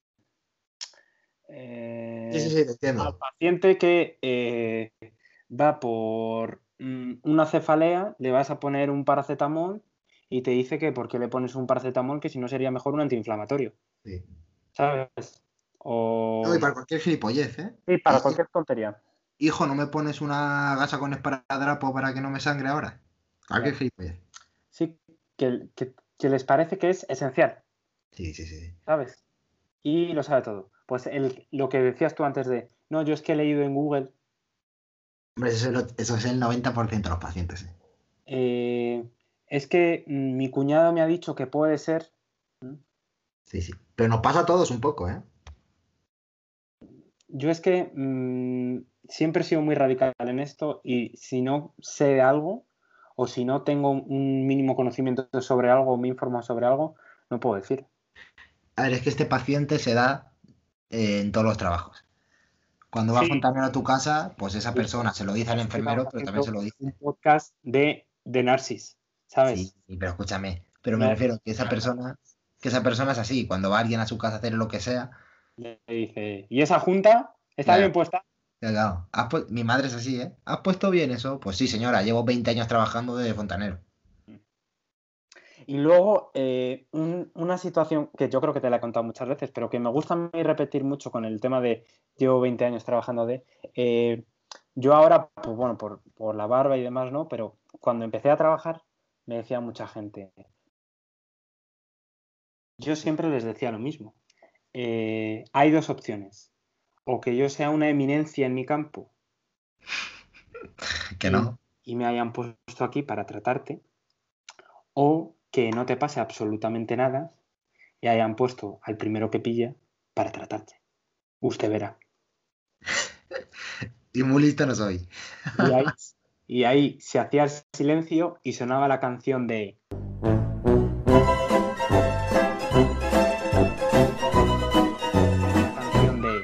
eh, Sí, sí, sí, te entiendo. al paciente que eh, va por mm, una cefalea, le vas a poner un paracetamol y te dice que por qué le pones un paracetamol, que si no sería mejor un antiinflamatorio. Sí. ¿Sabes? O... No, y para cualquier gilipollez, ¿eh? Sí, para Y- cualquier tontería. Hijo, ¿no me pones una gasa con esparadrapo para que no me sangre ahora? Cualquier Ya. gilipollez. Sí, que, que- que les parece que es esencial, Sí, sí, sí. ¿sabes? Y lo sabe todo. Pues el, lo que decías tú antes de, no, yo es que he leído en Google, Hombre, eso es, lo- eso es el noventa por ciento de los pacientes, ¿eh? eh, es que mm, mi cuñado me ha dicho que puede ser. ¿Mm? Sí, sí. Pero nos pasa a todos un poco, ¿eh? Yo es que mm, siempre he sido muy radical en esto y si no sé de algo o si no tengo un mínimo conocimiento sobre algo o me informo sobre algo, no puedo decir. A ver, es que este paciente se da eh, en todos los trabajos. Cuando va Sí. fontanero a tu casa, pues esa persona se lo dice al enfermero, Estamos pero también se haciendo lo dice. un podcast de, de Narcis, ¿sabes? Sí, pero escúchame. Pero me No, refiero que esa persona, que esa persona es así. Cuando va alguien a su casa a hacer lo que sea, le dice, ¿y esa junta está claro, bien puesta? claro, ¿has pu- mi madre es así, ¿eh? ¿Has puesto bien eso? Pues sí, señora, llevo veinte años trabajando de fontanero. Y luego, eh, un- una situación que yo creo que te la he contado muchas veces, pero que me gusta a mí repetir mucho con el tema de llevo veinte años trabajando de... eh, yo ahora, pues bueno, por, por la barba y demás, ¿no? Pero cuando empecé a trabajar, me decía mucha gente, yo siempre les decía lo mismo. Eh, hay dos opciones. O que yo sea una eminencia en mi campo Que y, no. y me hayan puesto aquí para tratarte, o que no te pase absolutamente nada y hayan puesto al primero que pilla para tratarte. Usted verá. Y muy listo no soy. Y ahí, y ahí se hacía el silencio y sonaba la canción de... Canción de...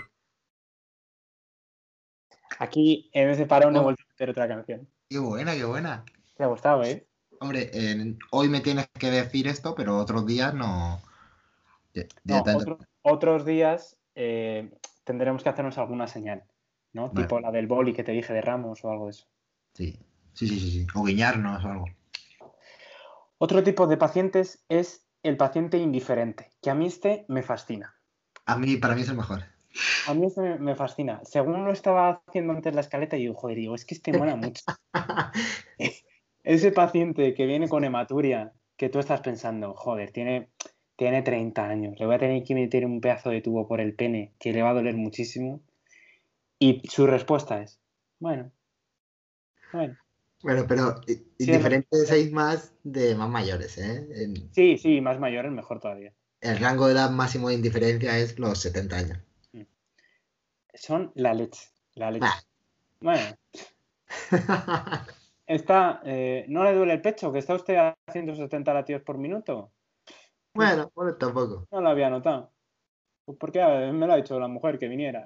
Aquí, en vez de parón, he Oh, vuelto a meter otra canción. qué buena, qué buena. Te ha gustado, ¿eh? Hombre, eh, hoy me tienes que decir esto, pero otros días no. Ya- No, directamente. otro- otros días eh, tendremos que hacernos alguna señal, ¿no? Vale. Tipo la del boli que te dije de Ramos o algo de eso. Sí, sí, sí, sí, sí. O guiñarnos o algo. Otro tipo de pacientes es el paciente indiferente, que a mí este me fascina. A mí, para mí es el mejor. A mí este me, me fascina. Según lo estaba haciendo antes la escaleta, yo digo, joder, digo, es que este mola mucho. Ese paciente que viene con hematuria, que tú estás pensando, joder, tiene, tiene treinta años, le voy a tener que meter un pedazo de tubo por el pene que le va a doler muchísimo. Y su respuesta es, bueno, bueno. Bueno, pero i- Sí, indiferentes seis más de más mayores, ¿eh? En- sí, sí, más mayor es mejor todavía. el rango de edad máximo de indiferencia es los setenta años. Son la leche, la leche. Bah. Bueno, está, eh, ¿no le duele el pecho? ¿Que está usted a ciento setenta latidos por minuto? Bueno, bueno, tampoco. No lo había notado. Pues porque ah, me lo ha dicho la mujer que viniera.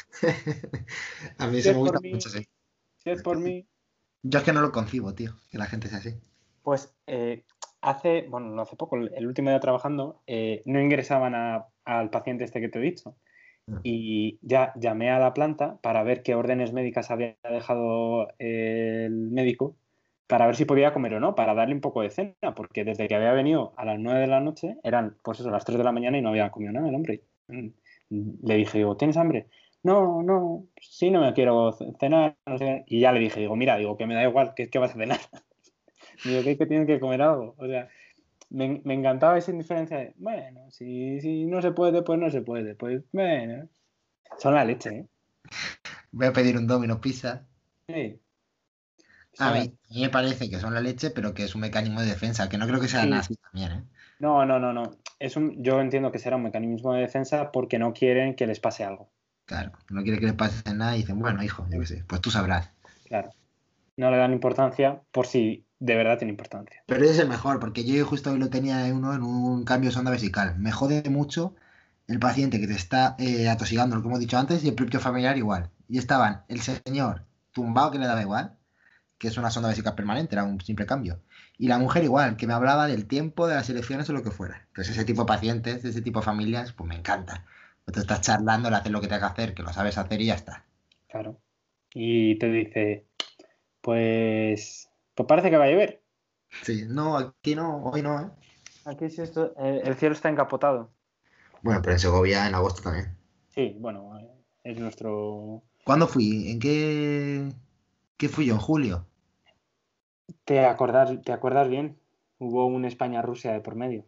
A mí Si eso es me gusta por mí, mucho, sí. si es por mí. Yo es que no lo concibo, tío, que la gente sea así. Pues eh, hace, bueno, no hace poco, el, el último día trabajando, eh, no ingresaban a- al paciente este que te he dicho. Y ya llamé a la planta para ver qué órdenes médicas había dejado el médico para ver si podía comer o no, para darle un poco de cena, porque desde que había venido a las nueve de la noche eran, pues eso, las tres de la mañana y no había comido nada el hombre. Le dije, digo, ¿tienes hambre? No, no, sí, no me quiero cenar, no sé. Y ya le dije, digo, mira, digo, que me da igual, que es que vas a cenar. Digo, que es que tienes que comer algo. O sea, me, me encantaba esa indiferencia de, bueno, si, si no se puede, pues no se puede. Pues, bueno, son la leche, ¿eh? Voy a pedir un Domino's Pizza. Sí. A Son la- mí, a mí me parece que son la leche, pero que es un mecanismo de defensa, que no creo que sea Sí. nazi también, ¿eh? No, no, no, no. Es un, yo entiendo que será un mecanismo de defensa porque no quieren que les pase algo. Claro, no quiere que le pase nada y dicen, bueno, hijo, yo qué sé, pues tú sabrás. Claro. No le dan importancia por si de verdad tiene importancia. Pero ese es el mejor, porque yo justo hoy lo tenía en uno en un cambio de sonda vesical. Me jode mucho el paciente que te está eh, atosigando, lo que hemos dicho antes, y el propio familiar igual. Y estaban el señor tumbado que le daba igual, que es una sonda vesical permanente, era un simple cambio. Y la mujer igual, que me hablaba del tiempo, de las elecciones o lo que fuera. Entonces ese tipo de pacientes, ese tipo de familias, pues me encanta. Pues tú estás charlando, le haces lo que te que hacer, que lo sabes hacer y ya está. Claro. Y te dice, pues, pues parece que va a llover. Sí, no, aquí no, hoy no, ¿eh? Aquí sí esto, eh, el cielo está encapotado. Bueno, pero en Segovia en agosto también. Sí, bueno, eh, es nuestro... ¿Cuándo fui? ¿En qué, qué fui yo? ¿En julio? ¿Te acuerdas, te acuerdas bien? Hubo un España-Rusia de por medio.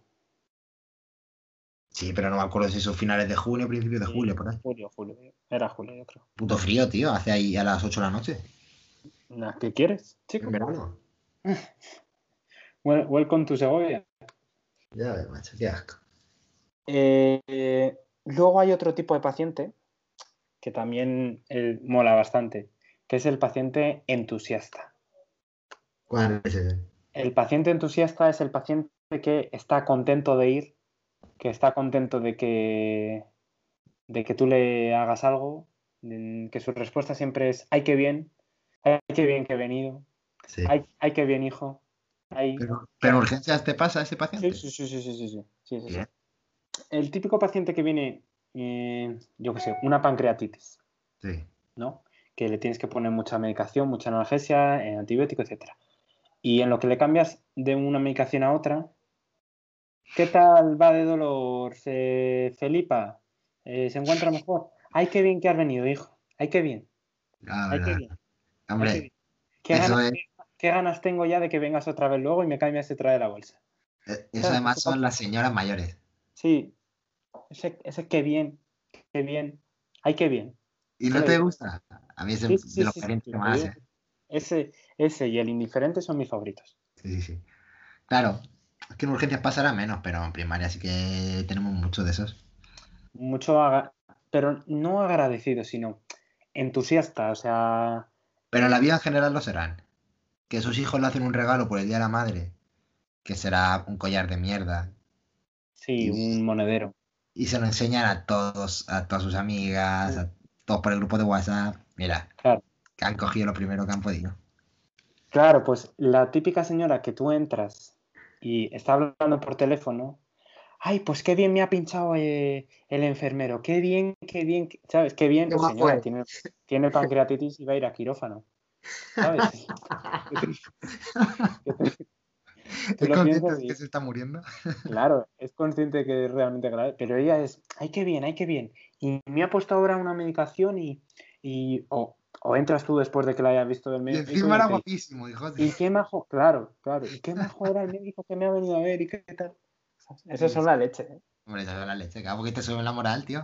Sí, pero no me acuerdo si son finales de junio o principios de Sí, julio, por ahí. julio, julio. Era julio, yo creo. Puto frío, tío, hace ahí a las ocho de la noche. Nah, ¿qué quieres, chico? En verano. Wel- Welcome to Segovia. Ya ves, macho, qué asco. Eh, eh, luego hay otro tipo de paciente que también eh, mola bastante, que es el paciente entusiasta. ¿Cuál es ese? El paciente entusiasta es el paciente que está contento de ir, que está contento de que, de que tú le hagas algo, que su respuesta siempre es ¡ay, qué bien! ¡Ay, qué bien que he venido! Sí. ¡Ay, ay qué bien, hijo! Ay, Pero, pero urgencias te pasa a ese paciente. sí, sí, sí, sí, sí, sí, sí, sí, sí, sí. Bien. El típico paciente que viene, eh, yo qué sé, una pancreatitis, Sí. ¿no? Que le tienes que poner mucha medicación, mucha analgesia, eh, antibiótico, etcétera. Y en lo que le cambias de una medicación a otra, ¿qué tal va de dolor, eh, Felipa? Eh, ¿se encuentra mejor? ¡Ay, qué bien que has venido, hijo! ¡Ay, qué bien! La ¡Ay, qué verdad. bien! ¡Ay, qué Hombre, bien! ¿Qué eso ganas, es, qué, qué ganas tengo ya de que vengas otra vez luego y me cambias y trae la bolsa? eso ¿Sabes? además Ese son pa- las señoras mayores. Sí, ese, ese qué bien, qué bien. ¡Ay, qué bien! ¿Y ¿Qué no le te digo? gusta? A mí es Sí, sí, de los sí, sí, pacientes sí, que te más, digo. ¿eh? Ese, ese y el indiferente son mis favoritos. Sí, sí, sí. Claro, es que en urgencias pasará menos, pero en primaria sí que tenemos muchos de esos. Mucho, aga- pero no agradecido, sino entusiasta. O sea, Pero en la vida en general lo serán. Que sus hijos le hacen un regalo por el Día de la Madre, que será un collar de mierda, sí, y, un monedero. y se lo enseñan a todos, a todas sus amigas, a todos por el grupo de WhatsApp. Mira, Claro, que han cogido lo primero que han podido. claro, pues la típica señora que tú entras y está hablando por teléfono. Ay, pues qué bien me ha pinchado eh, el enfermero. Qué bien, qué bien. que- ¿Sabes? Qué bien, ¿Qué más señora. fue? Tiene, tiene pancreatitis y va a ir a quirófano. ¿Sabes? Que tú, tú ¿Es lo consciente piensas de que y, se está muriendo? claro, es consciente que es realmente grave, pero ella es, ay, qué bien, ay, qué bien. Y me ha puesto ahora una medicación y, y o, o entras tú después de que la hayas visto del Y médico encima y era te dice, guapísimo, hijo. y qué majo, claro, claro, y qué majo era el médico que me ha venido a ver y qué tal. Eso Sí, son sí. la leche, ¿eh? Hombre, te da la leche, claro, porque te sube la moral, tío.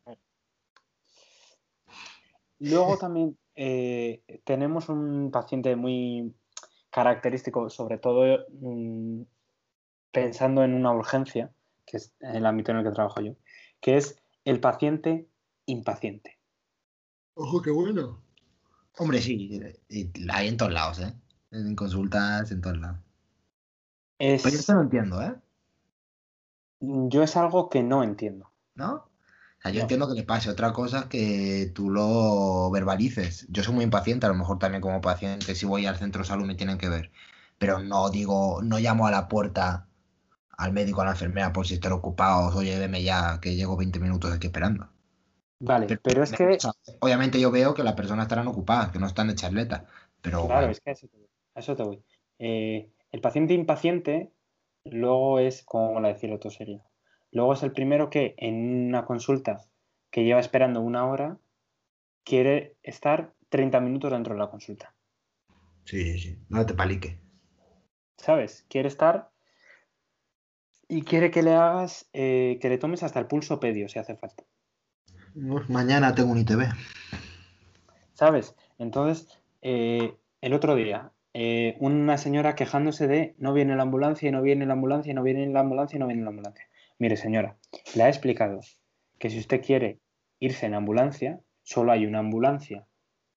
Luego también eh, tenemos un paciente muy característico, sobre todo mm, pensando en una urgencia, que es el ámbito en el que trabajo yo, que es el paciente impaciente. Ojo, qué bueno. Hombre, sí, y la hay en todos lados, ¿eh? En consultas, en todos lados. Pero yo esto Es, no entiendo, ¿eh? yo es algo que no entiendo. ¿No? O sea, yo No, entiendo que le pase. Otra cosa es que tú lo verbalices. Yo soy muy impaciente, a lo mejor también como paciente, si voy al centro de salud me tienen que ver. Pero no digo, no llamo a la puerta al médico, a la enfermera, por si están ocupados, oye, veme ya, que llego veinte minutos aquí esperando. vale, Pero, pero es o que, sea, obviamente yo veo que las personas estarán ocupadas, que no están de charleta. Pero claro, bueno, es que a eso te voy. A eso te voy. Eh, el paciente impaciente luego es, como la decir otro sería, luego es el primero que en una consulta que lleva esperando una hora quiere estar treinta minutos dentro de la consulta. sí, sí, sí. No te palique. ¿Sabes? Quiere estar y quiere que le hagas, eh, que le tomes hasta el pulso pedio si hace falta. Mañana tengo un I T V. ¿Sabes? Entonces, eh, el otro día eh, una señora quejándose de no viene la ambulancia, y no viene la ambulancia, y no viene la ambulancia, y no viene la ambulancia. Mire, señora, le he explicado que si usted quiere irse en ambulancia, solo hay una ambulancia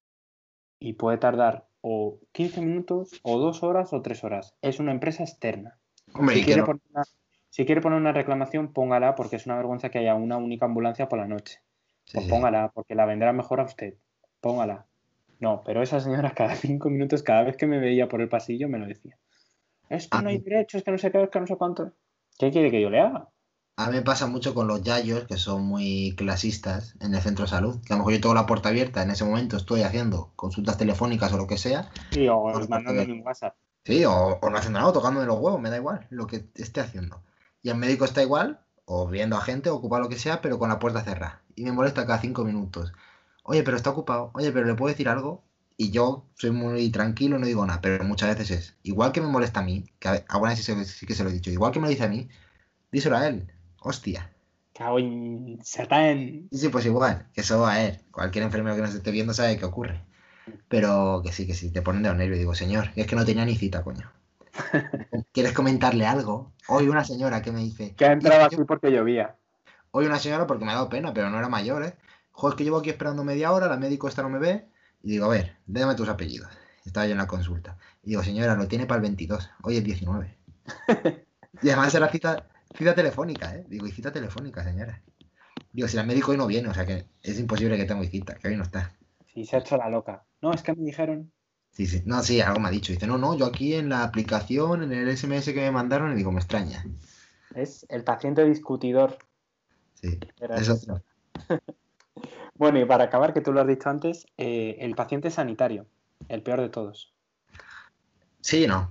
y puede tardar o quince minutos, o dos horas, o tres horas. Es una empresa externa. Hombre, Si y que quiere, no- poner una, si quiere poner una reclamación, póngala, porque es una vergüenza que haya una única ambulancia por la noche. Sí, Pues sí. póngala, porque la vendrá mejor a usted. Póngala. No, pero esa señora cada cinco minutos, cada vez que me veía por el pasillo, me lo decía. Es que A no hay mí, derechos, que no sé qué, es que no sé cuánto. ¿Qué quiere que yo le haga? a mí me pasa mucho con los yayos, que son muy clasistas en el centro de salud. Que a lo mejor yo tengo la puerta abierta, en ese momento estoy haciendo consultas telefónicas o lo que sea. Sí, o Con la puerta mandándome abierta. un WhatsApp. Sí, o, o no haciendo nada, o tocándome los huevos, me da igual lo que esté haciendo. Y el médico está igual, o viendo a gente, o ocupado lo que sea, pero con la puerta cerrada. Y me molesta cada cinco minutos. Oye, pero está ocupado. Oye, pero ¿le puedo decir algo? Y yo soy muy tranquilo, no digo nada, pero muchas veces es. Igual que me molesta a mí, que a- alguna vez sí, se- sí que se lo he dicho, igual que me lo dice a mí, díselo a él. Hostia. Cago en Satán. Y sí, pues igual, que eso a él. Cualquier enfermero que nos esté viendo sabe qué ocurre. Pero que sí, que sí, te ponen de los nervios. Digo, señor, es que no tenía ni cita, coño. ¿Quieres comentarle algo? Hoy una señora que me dice, Que ha "Y es entrado que yo-". aquí porque llovía. Hoy una señora porque me ha dado pena, pero no era mayor, ¿eh? Joder, es que llevo aquí esperando media hora, la médico esta no me ve. Y digo, a ver, déjame tus apellidos. Estaba yo en la consulta. Y digo, señora, lo tiene para el veintidós, hoy es diecinueve. Y además era cita, cita telefónica, ¿eh? Digo, y cita telefónica, señora. Digo, si el médico hoy no viene, o sea que es imposible que tenga cita, que hoy no está. Sí, se ha hecho la loca. No, es que me dijeron. Sí, sí. No, sí, algo me ha dicho. Dice, no, no, yo aquí en la aplicación, en el S M S que me mandaron, y digo, me extraña. Es el paciente discutidor. Sí, Era eso. eso. Bueno, y para acabar, que tú lo has dicho antes, eh, el paciente sanitario, el peor de todos. Sí, no.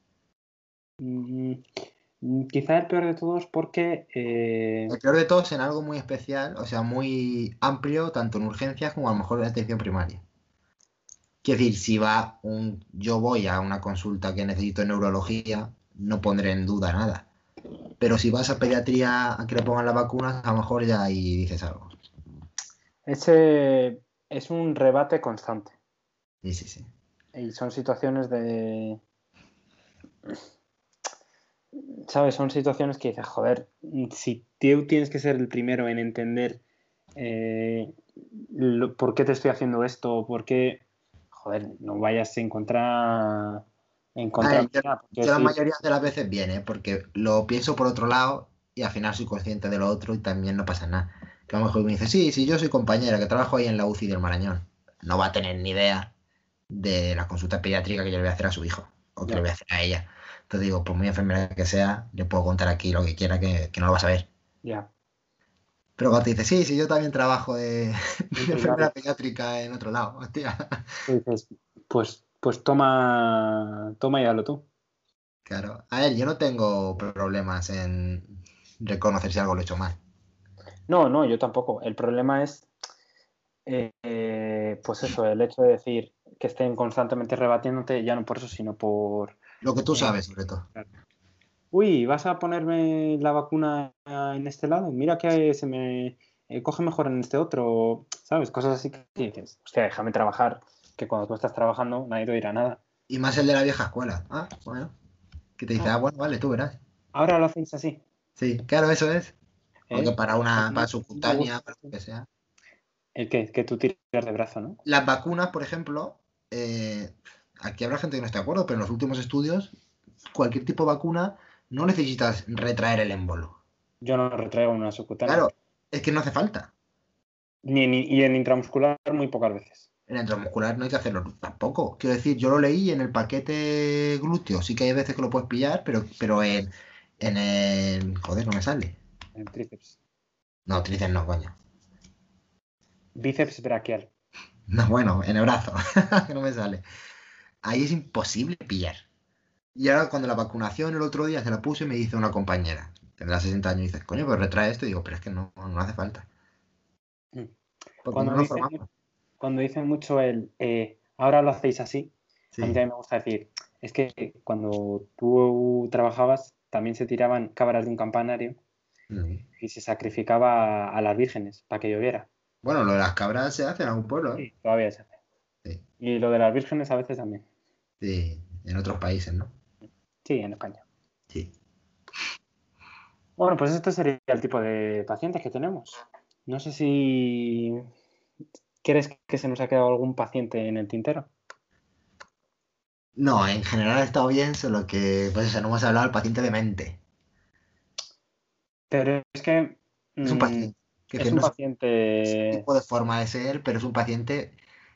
Mm, mm, quizá el peor de todos porque eh, El peor de todo es en algo muy especial, o sea, muy amplio, tanto en urgencias como a lo mejor en atención primaria. Quiero decir, si va un, yo voy a una consulta que necesito neurología, no pondré en duda nada. Pero si vas a pediatría a que le pongan las vacunas, a lo mejor ya ahí dices algo. ese es un rebate constante. Sí, sí, sí. Y son situaciones de... ¿Sabes? Son situaciones que dices, joder, si tú tienes que ser el primero en entender eh, lo- por qué te estoy haciendo esto, por qué, joder, no vayas en contra, en A contra ver, yo, mía, porque yo la decir, mayoría de las veces viene, porque lo pienso por otro lado y al final soy consciente de lo otro y también no pasa nada. Que a lo mejor me dice, sí, sí, yo soy compañera, que trabajo ahí en la U C I del Marañón. No va a tener ni idea de la consulta pediátrica que yo le voy a hacer a su hijo o que ya, le voy a hacer a ella. Entonces digo, por muy enfermera que sea, le puedo contar aquí lo que quiera que, que no lo va a saber. ya, Pero cuando te dice, sí, sí, yo también trabajo de, en de enfermera primaria, pediátrica en otro lado, hostia. tú dices, pues, pues toma, toma y hazlo tú. Claro. A ver, yo no tengo problemas en reconocer si algo lo he hecho mal. No, no, yo tampoco. El problema es, eh, eh, pues eso, el hecho de decir que estén constantemente rebatiéndote, ya no por eso, sino por... Lo que tú eh, sabes, sobre todo. Uy, ¿vas a ponerme la vacuna en este lado? Mira que se me eh, coge mejor en este otro, ¿sabes? Cosas así que dices, hostia, déjame trabajar, que cuando tú estás trabajando nadie te dirá nada. Y más el de la vieja escuela. Ah, bueno. Que te dice, Ah, ah, bueno, vale, tú verás. ahora lo hacéis así, Sí, claro, eso es. Porque ¿eh? para A una, mí para no me subcutánea, gusta para lo que sea. el que, que tú tiras de brazo, ¿no? Las vacunas, por ejemplo, eh, aquí habrá gente que no esté de acuerdo, pero en los últimos estudios, cualquier tipo de vacuna no necesitas retraer el émbolo. Yo no retraigo una subcutánea. Claro, es que no hace falta. Ni, ni- y en intramuscular muy pocas veces. En el intramuscular no hay que hacerlo tampoco. Quiero decir, yo lo leí en el paquete glúteo. Sí que hay veces que lo puedes pillar, pero, pero en, en el... Joder, no me sale. En tríceps. No, tríceps no, coño. Bíceps braquial. No, bueno, en el brazo. Que no me sale. Ahí es imposible pillar. Y ahora cuando la vacunación el otro día se la puse, me dice una compañera, tendrá sesenta años, y dice, coño, pues retrae esto. Y digo, pero es que no, no hace falta. Porque no Cuando nos dicen, formamos. cuando dicen mucho el eh, ahora lo hacéis así, a mí Sí. también me gusta decir, es que cuando tú trabajabas también se tiraban cabras de un campanario Mm. y se sacrificaba a, a las vírgenes para que lloviera. Bueno, lo de las cabras se hace en algún pueblo, ¿eh? Sí, todavía se hace. Sí. Y lo de las vírgenes a veces también. Sí. en otros países, ¿no? Sí, en España. Sí. Bueno, pues este sería el tipo de pacientes que tenemos. No sé si quieres que se nos ha quedado algún paciente en el tintero. No, en general ha estado bien, solo que, pues eso, no hemos hablado del paciente demente. Pero es que Es un mm, paciente que, es que un no es un paciente... tipo de forma de ser, pero es un paciente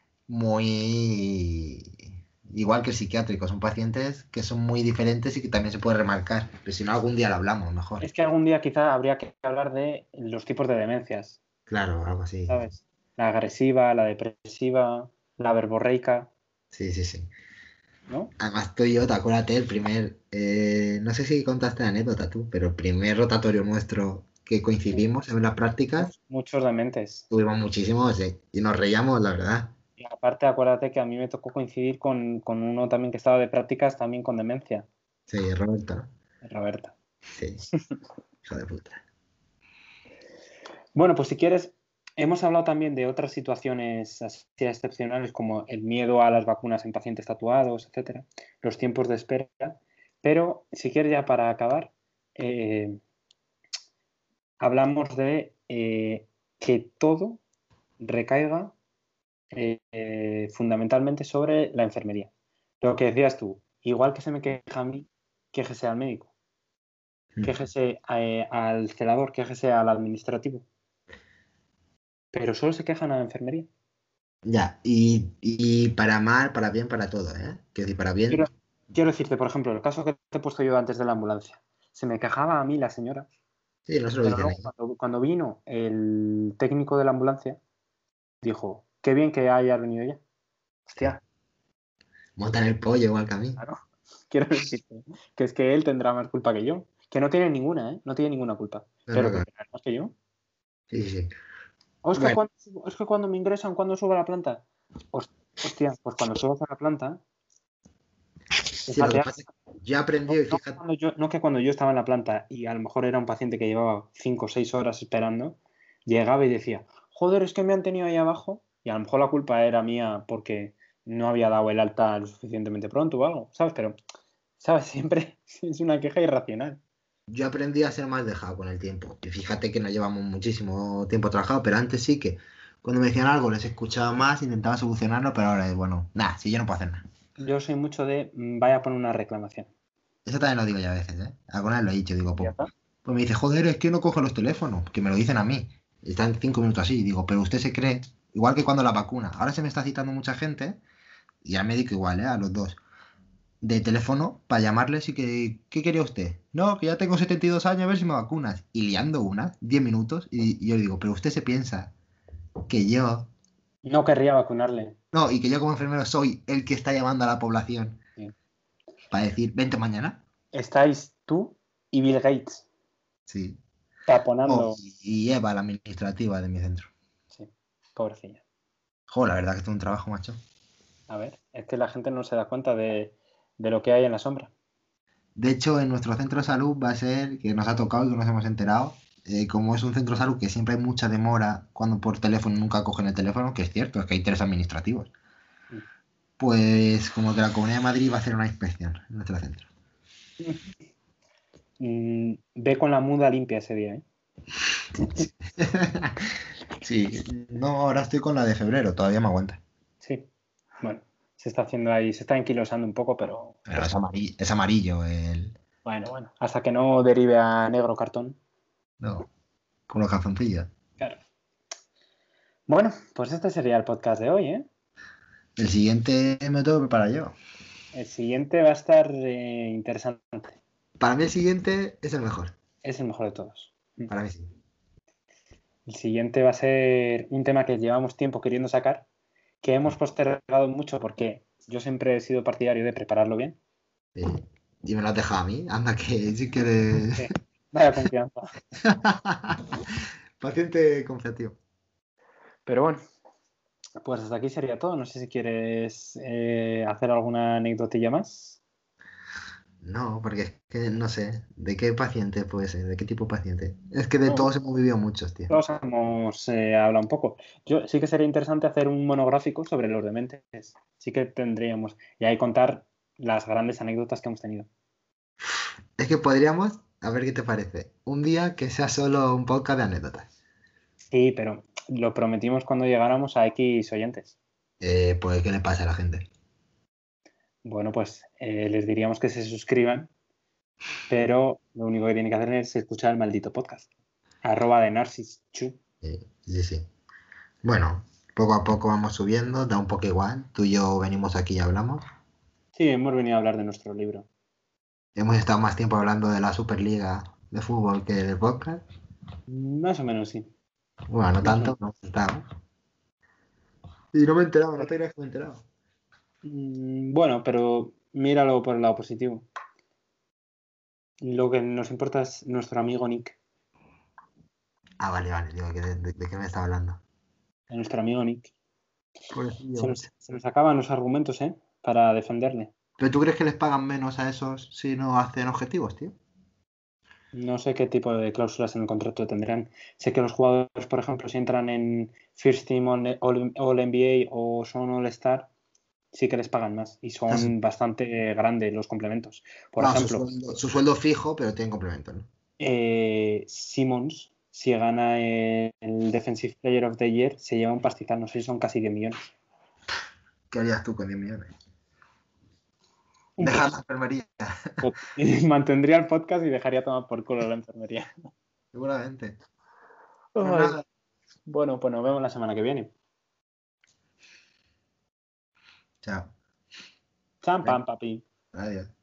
muy igual que el psiquiátrico. Son pacientes que son muy diferentes y que también se puede remarcar. Pero si no, algún día lo hablamos mejor. Es que algún día quizá habría que hablar de los tipos de demencias, Claro, algo así. ¿sabes? La agresiva, la depresiva, la verborreica, Sí, sí, sí. ¿no? Además, tú y yo, te acuérdate, el primer, eh, no sé si contaste la anécdota tú, pero el primer rotatorio nuestro que coincidimos en las prácticas, Muchos dementes. tuvimos muchísimos eh, y nos reíamos, la verdad. Y aparte, acuérdate que a mí me tocó coincidir con, con uno también que estaba de prácticas, también con demencia, Sí, Roberto, ¿no? Roberta. Sí, hijo de puta. Bueno, pues si quieres, hemos hablado también de otras situaciones así excepcionales como el miedo a las vacunas en pacientes tatuados, etcétera, los tiempos de espera. Pero si quieres, ya para acabar, eh, hablamos de eh, que todo recaiga eh, eh, fundamentalmente sobre la enfermería. Lo que decías tú, igual que se me queja a mí, quéjese al médico, quéjese eh, al celador, quéjese al administrativo. Pero solo se quejan a la enfermería. Ya, y, y para mal, para bien, para todo, ¿eh? Quiero decir, para bien, Quiero, quiero decirte, por ejemplo, el caso que te he puesto yo antes de la ambulancia. Se me quejaba a mí la señora, sí, no se lo pero dicen luego ahí. cuando, cuando vino el técnico de la ambulancia, dijo, qué bien que haya venido ya. Sí. Hostia, Montan el pollo igual que a mí. claro. Quiero decirte que es que él tendrá más culpa que yo. Que no tiene ninguna, ¿eh? No tiene ninguna culpa. No, Pero no, que claro. tendrá más que yo. Sí, sí, sí. O es que, Bueno, cuando, es que cuando me ingresan, cuando subo a la planta. Hostia, pues cuando subas a la planta, sí, lo que fíjate, pasa es que yo he no, aprendido y no que fíjate, cuando yo, no que cuando yo estaba en la planta y a lo mejor era un paciente que llevaba cinco o seis horas esperando, llegaba y decía, joder, es que me han tenido ahí abajo y a lo mejor la culpa era mía porque no había dado el alta lo suficientemente pronto o algo, ¿sabes? Pero, ¿sabes? Siempre es una queja irracional. yo aprendí a ser más dejado con el tiempo. Y fíjate que no llevamos muchísimo tiempo trabajado, pero antes sí que cuando me decían algo les escuchaba más, intentaba solucionarlo, pero ahora es bueno, nada, si yo no puedo hacer nada. Yo soy mucho de, mm, vaya a poner una reclamación. Eso también lo digo ya a veces, ¿eh? Alguna vez lo he dicho, digo, ¿Ya pues, está? pues me dice, joder, es que no coge los teléfonos, que me lo dicen a mí. Están cinco minutos así, digo, pero usted se cree, igual que cuando la vacuna. Ahora se me está citando mucha gente, y al médico igual, ¿eh? A los dos. De teléfono para llamarles y que, ¿qué quería usted? No, que ya tengo setenta y dos años, a ver si me vacunas. Y liando una, diez minutos, y, y yo le digo, pero usted se piensa que yo, No querría vacunarle. no, y que yo como enfermero soy el que está llamando a la población Sí. para decir, vente mañana. Estáis tú y Bill Gates Sí. Oh, taponando. y, y Eva, la administrativa de mi centro. Sí, pobrecilla. Jo, la verdad que es un trabajo, macho. A ver, es que la gente no se da cuenta de, de lo que hay en la sombra. De hecho, en nuestro centro de salud va a ser, que nos ha tocado y que nos hemos enterado, eh, como es un centro de salud que siempre hay mucha demora cuando por teléfono nunca cogen el teléfono, que es cierto, es que hay tres administrativos. Pues como que la Comunidad de Madrid va a hacer una inspección en nuestro centro. Mm, ve con la muda limpia ese día, ¿eh? Sí, no, ahora estoy con la de febrero, todavía me aguanta. Sí, bueno, se está haciendo ahí, se está enquilosando un poco, pero... Pero es amarillo, es amarillo el... Bueno, bueno, hasta que no derive a negro cartón. No, con los calzoncillos. Claro. Bueno, pues este sería el podcast de hoy, ¿eh? El siguiente me tengo que preparar yo. El siguiente va a estar eh, interesante. Para mí el siguiente es el mejor. Es el mejor de todos. Para mí sí. El siguiente va a ser un tema que llevamos tiempo queriendo sacar, que hemos postergado mucho porque yo siempre he sido partidario de prepararlo bien. Sí. Y me lo has dejado a mí. Anda que sí que eres... Sí, vaya confianza. Paciente confiativo. Pero bueno, pues hasta aquí sería todo. No sé si quieres eh, hacer alguna anécdotilla más. No, porque es que no sé. ¿De qué paciente puede ser? ¿De qué tipo de paciente? Es que de No, todos hemos vivido muchos, tío. todos hemos eh, hablado un poco. Yo sí que sería interesante hacer un monográfico sobre los dementes. Sí que tendríamos. Y ahí contar las grandes anécdotas que hemos tenido. Es que podríamos, a ver qué te parece, un día que sea solo un podcast de anécdotas. Sí, pero lo prometimos cuando llegáramos a X oyentes. Eh, pues, ¿qué le pasa a la gente? Bueno, pues eh, les diríamos que se suscriban, pero lo único que tienen que hacer es escuchar el maldito podcast. Arroba de Narcischu. Eh, sí, sí. Bueno, poco a poco vamos subiendo, da un poco igual. Tú y yo venimos aquí y hablamos. Sí, hemos venido a hablar de nuestro libro. Hemos estado más tiempo hablando de la Superliga de fútbol que del podcast. Más o menos, sí. Bueno, no Más o tanto, menos. no hemos estado. Y no me he enterado, no te creas que me he enterado. Mm, Bueno, pero míralo por el lado positivo. Lo que nos importa es nuestro amigo Nick. Ah, vale, vale, digo, ¿de, de, de qué me está hablando? De nuestro amigo Nick. Pobrecillo, Se nos, macho. se nos acaban los argumentos, ¿eh? Para defenderle. ¿Pero tú crees que les pagan menos a esos si no hacen objetivos, tío? No sé qué tipo de cláusulas en el contrato tendrán. Sé que los jugadores, por ejemplo, si entran en First Team All, All- All N B A o son All Star, sí que les pagan más y O sea, su, son bastante grandes los complementos. Por no, su ejemplo, sueldo, su sueldo fijo, pero tienen complemento, ¿no? eh, Simmons, si gana el Defensive Player of the Year, se lleva un pastizal, no sé si son casi diez millones. ¿Qué harías tú con diez millones? Un Dejar la podcast. enfermería, Mantendría el podcast y dejaría tomar por culo la enfermería. seguramente. Pues Ay. nada, Bueno, pues nos vemos la semana que viene. chao. Cham, Venga, pam, papi. adiós.